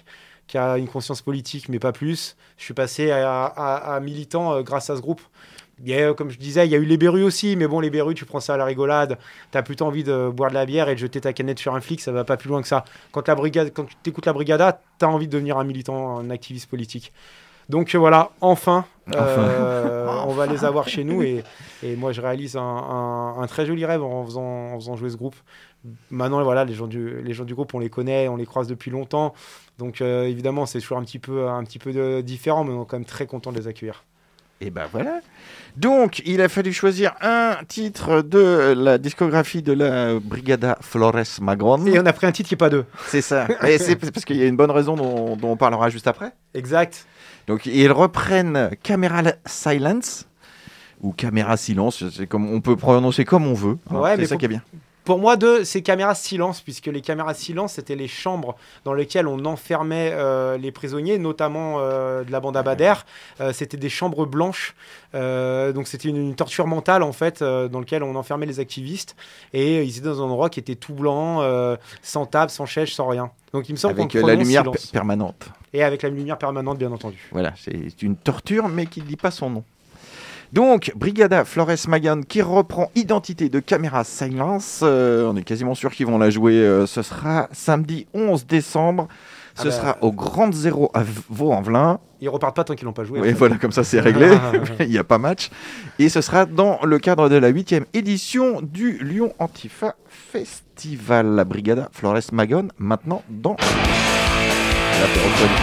Speaker 8: qui a une conscience politique, mais pas plus. Je suis passé à, à, à militant euh, grâce à ce groupe. Il y a, comme je disais, il y a eu les Berus aussi, mais bon, les Berus, tu prends ça à la rigolade, t'as plutôt envie de boire de la bière et de jeter ta canette sur un flic, ça va pas plus loin que ça. Quand, la brigade, quand tu t'écoutes la Brigada, t'as envie de devenir un militant, un activiste politique. Donc euh, voilà, enfin, euh, enfin. on va les avoir chez nous et, et moi je réalise un, un, un très joli rêve en faisant, en faisant jouer ce groupe. Maintenant, voilà, les gens du, les gens du groupe, on les connaît, on les croise depuis longtemps, donc euh, évidemment, c'est toujours un petit peu, un petit peu de, différent, mais on est quand même très content de les accueillir.
Speaker 7: Et ben voilà. Donc, il a fallu choisir un titre de la discographie de la Brigada Flores Magón.
Speaker 8: Et on a pris un titre qui n'est pas deux.
Speaker 7: C'est ça. Et c'est parce qu'il y a une bonne raison dont, dont on parlera juste après.
Speaker 8: Exact.
Speaker 7: Donc, ils reprennent Camera Silence ou Caméra Silence. C'est comme, on peut prononcer comme on veut. Hein.
Speaker 8: Ouais,
Speaker 7: c'est
Speaker 8: mais
Speaker 7: ça
Speaker 8: pour...
Speaker 7: qui est bien.
Speaker 8: Pour moi, deux, c'est caméras silence, puisque les caméras silence, c'était les chambres dans lesquelles on enfermait euh, les prisonniers, notamment euh, de la bande Abader. Euh, c'était des chambres blanches, euh, donc c'était une, une torture mentale, en fait, euh, dans laquelle on enfermait les activistes. Et euh, ils étaient dans un endroit qui était tout blanc, euh, sans table, sans chaise, sans rien. Donc il me semble
Speaker 7: avec
Speaker 8: qu'on
Speaker 7: la lumière
Speaker 8: silence.
Speaker 7: p- permanente.
Speaker 8: Et avec la lumière permanente, bien entendu.
Speaker 7: Voilà, c'est une torture, mais qui ne dit pas son nom. Donc, Brigada Flores Magón qui reprend Identité de Caméra Silence. Euh, on est quasiment sûr qu'ils vont la jouer. Euh, ce sera samedi onze décembre. Ce ah bah, sera au Grand Zéro à Vaux-en-Velin.
Speaker 8: Ils repartent pas tant qu'ils l'ont pas joué.
Speaker 7: Oui, voilà, comme ça c'est réglé. Il n'y a pas match. Et ce sera dans le cadre de la huitième édition du Lyon Antifa Festival. La Brigada Flores Magón, maintenant dans l'apéro Folie.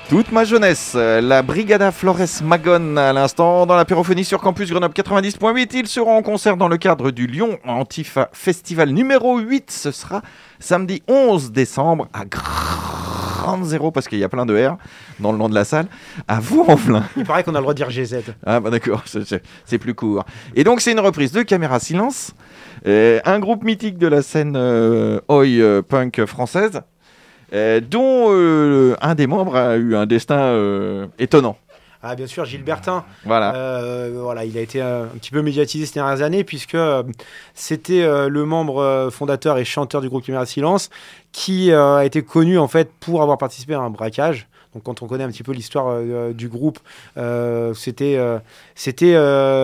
Speaker 7: Toute ma jeunesse, la Brigada Flores Magone à l'instant dans l'apérophonie sur Campus Grenoble quatre-vingt-dix point huit. Ils seront en concert dans le cadre du Lyon Antifa Festival numéro huit. Ce sera samedi onze décembre à Grande Zéro, parce qu'il y a plein de R dans le nom de la salle, à Vaux-en-Velin.
Speaker 8: Il paraît qu'on a le droit de dire G Z.
Speaker 7: Ah bah d'accord, c'est, c'est, c'est plus court. Et donc c'est une reprise de Caméra Silence, euh, un groupe mythique de la scène euh, oi euh, punk française, euh, dont euh, un des membres a eu un destin euh, étonnant.
Speaker 8: Ah, bien sûr, Gilles Bertin.
Speaker 7: Voilà.
Speaker 8: Euh, voilà, il a été euh, un petit peu médiatisé ces dernières années, puisque euh, c'était euh, le membre euh, fondateur et chanteur du groupe Caméra Silence qui euh, a été connu en fait pour avoir participé à un braquage. Donc, quand on connaît un petit peu l'histoire euh, du groupe, euh, c'était, euh, c'était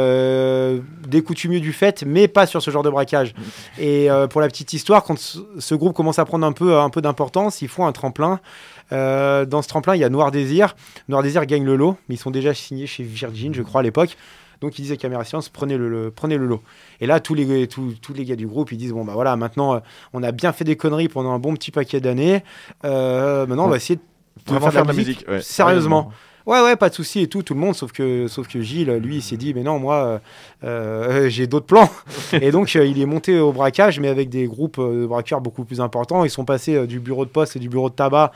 Speaker 8: euh, des coutumiers du fait, mais pas sur ce genre de braquage. Et euh, pour la petite histoire, quand ce, ce groupe commence à prendre un peu, un peu d'importance, ils font un tremplin. Euh, dans ce tremplin, il y a Noir Désir. Noir Désir gagne le lot, mais ils sont déjà signés chez Virgin, je crois, à l'époque. Donc, ils disaient Caméra Silence, prenez le, le, prenez le lot. Et là, tous les, tous, tous les gars du groupe, ils disent, bon, bah voilà, maintenant, euh, on a bien fait des conneries pendant un bon petit paquet d'années. Euh, maintenant, ouais. on va essayer de
Speaker 7: Vraiment faire de la musique, musique ouais.
Speaker 8: Sérieusement. Ouais, ouais, pas de souci et tout, tout le monde, sauf que, sauf que Gilles, lui, il s'est dit, mais non, moi, euh, euh, j'ai d'autres plans. Et donc, euh, il est monté au braquage, mais avec des groupes euh, de braqueurs beaucoup plus importants. Ils sont passés euh, du bureau de poste et du bureau de tabac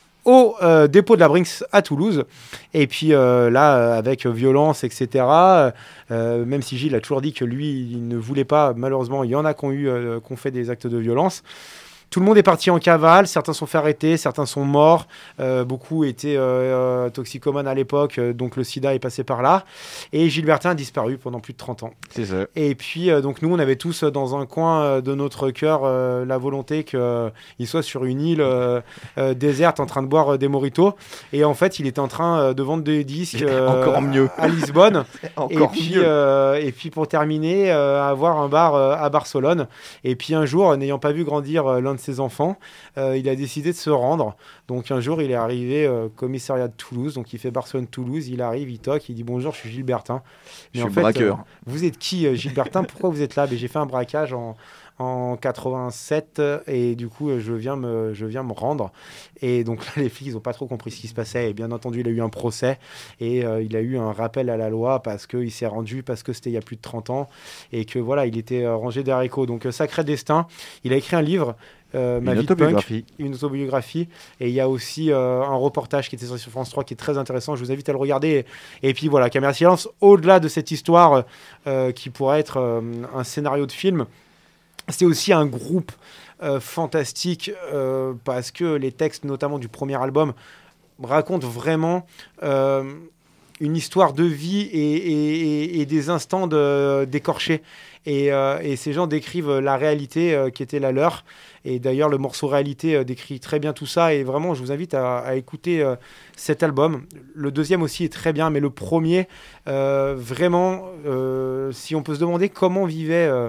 Speaker 8: au euh, dépôt de la Brinks à Toulouse. Et puis euh, là, euh, avec violence, et cetera, euh, même si Gilles a toujours dit que lui, il ne voulait pas, malheureusement, il y en a qui ont, eu, euh, qui ont fait des actes de violence. Tout le monde est parti en cavale, certains sont fait arrêter, certains sont morts, euh, beaucoup étaient euh, toxicomanes à l'époque, euh, donc le sida est passé par là. Et Gilles Bertin a disparu pendant plus de trente ans.
Speaker 7: C'est ça.
Speaker 8: Et puis, euh, donc nous, on avait tous euh, dans un coin euh, de notre cœur euh, la volonté qu'il euh, soit sur une île euh, euh, déserte en train de boire euh, des mojitos. Et en fait, il était en train euh, de vendre des disques euh,
Speaker 7: encore mieux.
Speaker 8: à Lisbonne.
Speaker 7: encore
Speaker 8: et, puis,
Speaker 7: mieux.
Speaker 8: Euh, et puis, pour terminer, euh, avoir un bar euh, à Barcelone. Et puis, un jour, n'ayant pas vu grandir euh, l'un de ses enfants, euh, il a décidé de se rendre. Donc un jour, il est arrivé au euh, commissariat de Toulouse. Donc il fait Barcelone-Toulouse. Il arrive, il toque, il dit bonjour, je suis Gilles Bertin.
Speaker 7: Mais
Speaker 8: je
Speaker 7: en
Speaker 8: suis
Speaker 7: fait, braqueur.
Speaker 8: Euh, vous êtes qui, euh, Gilles Bertin? Pourquoi vous êtes là? Ben, j'ai fait un braquage en, en quatre-vingt-sept et du coup, je viens me, je viens me rendre. Et donc là, les flics, ils n'ont pas trop compris ce qui se passait. Et bien entendu, il a eu un procès et euh, il a eu un rappel à la loi parce qu'il s'est rendu, parce que c'était il y a plus de trente ans et que voilà, il était euh, rangé d'haricots. Donc, euh, sacré destin. Il a écrit un livre. Euh, ma
Speaker 7: une
Speaker 8: vie de
Speaker 7: autobiographie.
Speaker 8: punk, une autobiographie. Et il y a aussi euh, un reportage qui était sur France trois qui est très intéressant. Je vous invite à le regarder. Et, et puis voilà, Caméra Silence, au-delà de cette histoire euh, qui pourrait être euh, un scénario de film, c'est aussi un groupe euh, fantastique euh, parce que les textes, notamment du premier album, racontent vraiment euh, une histoire de vie et, et, et, et des instants de, d'écorchés. Et, euh, et ces gens décrivent la réalité euh, qui était la leur. Et d'ailleurs, le morceau Réalité euh, décrit très bien tout ça. Et vraiment, je vous invite à, à écouter euh, cet album. Le deuxième aussi est très bien, mais le premier, euh, vraiment, euh, si on peut se demander comment vivaient euh,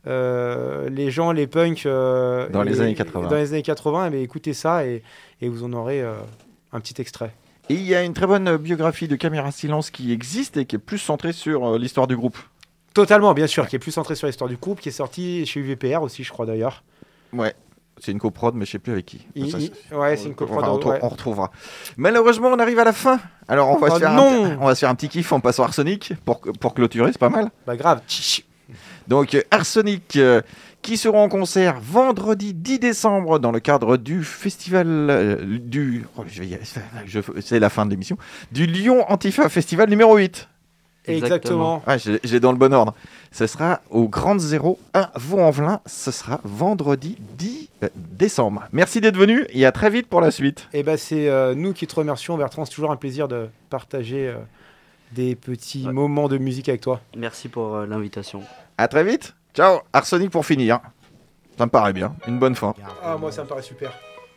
Speaker 8: euh, les gens, les punks... Euh,
Speaker 7: dans les
Speaker 8: et,
Speaker 7: années quatre-vingts.
Speaker 8: Dans les années quatre-vingts, eh bien, écoutez ça et, et vous en aurez euh, un petit extrait.
Speaker 7: Et il y a une très bonne biographie de Caméra Silence qui existe et qui est plus centrée sur euh, l'histoire du groupe.
Speaker 8: Totalement, bien sûr, qui est plus centré sur l'histoire du groupe, qui est sorti chez U V P R aussi, je crois d'ailleurs.
Speaker 7: Ouais, c'est une coprod, mais je sais plus avec qui.
Speaker 8: Il,
Speaker 7: ça,
Speaker 8: il, ouais, c'est une coprod.
Speaker 7: Enfin, on,
Speaker 8: ouais.
Speaker 7: on retrouvera. Malheureusement, on arrive à la fin. Alors, on va, oh se, faire
Speaker 8: non
Speaker 7: un, on va se faire un petit kiff en passant Arsenic pour, pour clôturer, c'est pas mal.
Speaker 8: Bah grave.
Speaker 7: Donc, Arsenic, euh, qui seront en concert vendredi dix décembre dans le cadre du festival euh, du... Oh, je vais y aller, je, c'est la fin de l'émission. Du Lyon Antifa Festival numéro huit.
Speaker 8: Exactement.
Speaker 7: Ouais, j'ai, j'ai dans le bon ordre. Ce sera au Grande Zéro à Vaux-en-Velin. Ce sera vendredi dix décembre. Merci d'être venu et à très vite pour la suite.
Speaker 8: Et ben c'est euh, nous qui te remercions, Bertrand. C'est toujours un plaisir de partager euh, des petits ouais. moments de musique avec toi.
Speaker 4: Merci pour euh, l'invitation.
Speaker 7: À très vite. Ciao. Arsenic pour finir. Ça me paraît bien. Une bonne fin.
Speaker 8: Ah, moi, ça me paraît super.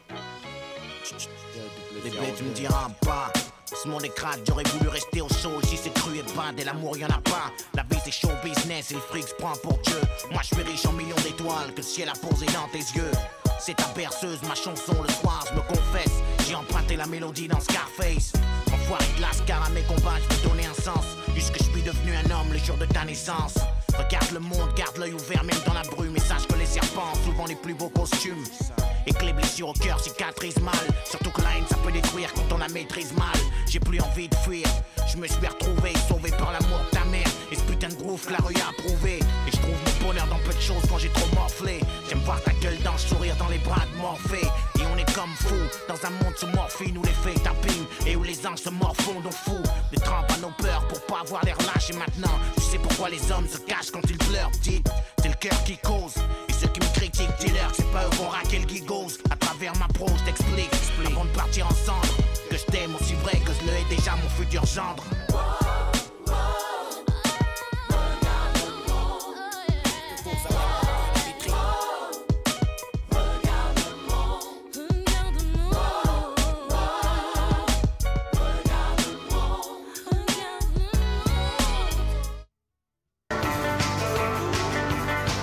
Speaker 10: Les bêtes, tu me diras pas. Ce monde est crade, j'aurais voulu rester au chaud. J'y sais cru et bas, et l'amour y'en a pas. La vie c'est show business et le fric se prend pour Dieu. Moi je suis riche en millions d'étoiles que le ciel a posé dans tes yeux. C'est ta berceuse, ma chanson le soir, je me confesse. J'ai emprunté la mélodie dans Scarface. Enfoiré de lascar à mes combats, je peux donner un sens. Puisque je suis devenu un homme le jour de ta naissance. Regarde le monde, garde l'œil ouvert même dans la brume. Et sache que les serpents ont souvent les plus beaux costumes. Et que les blessures au cœur cicatrisent mal. Surtout que la haine ça peut détruire quand on la maîtrise mal. J'ai plus envie de fuir, je me suis retrouvé sauvé par l'amour de ta mère. Et ce putain de groove que la rue a approuvé. Et je trouve mon bonheur dans peu de choses quand j'ai trop morflé. J'aime voir ta gueule dans sourire dans les bras de Morphée. Et on est comme fous dans un monde sous morphine où les faits tapinent et où les anges se morfondent au fou. Des trempes à nos peurs pour pas avoir l'air lâche. Et maintenant, tu sais pourquoi les hommes se cachent quand ils pleurent. Dites, c'est le cœur qui cause. Et ceux qui me critiquent, dis-leur que c'est pas eux qu'on raquer le gigose. À travers ma prose, j't'explique avant de partir ensemble que je t'aime aussi vrai que je le hais déjà mon futur gendre.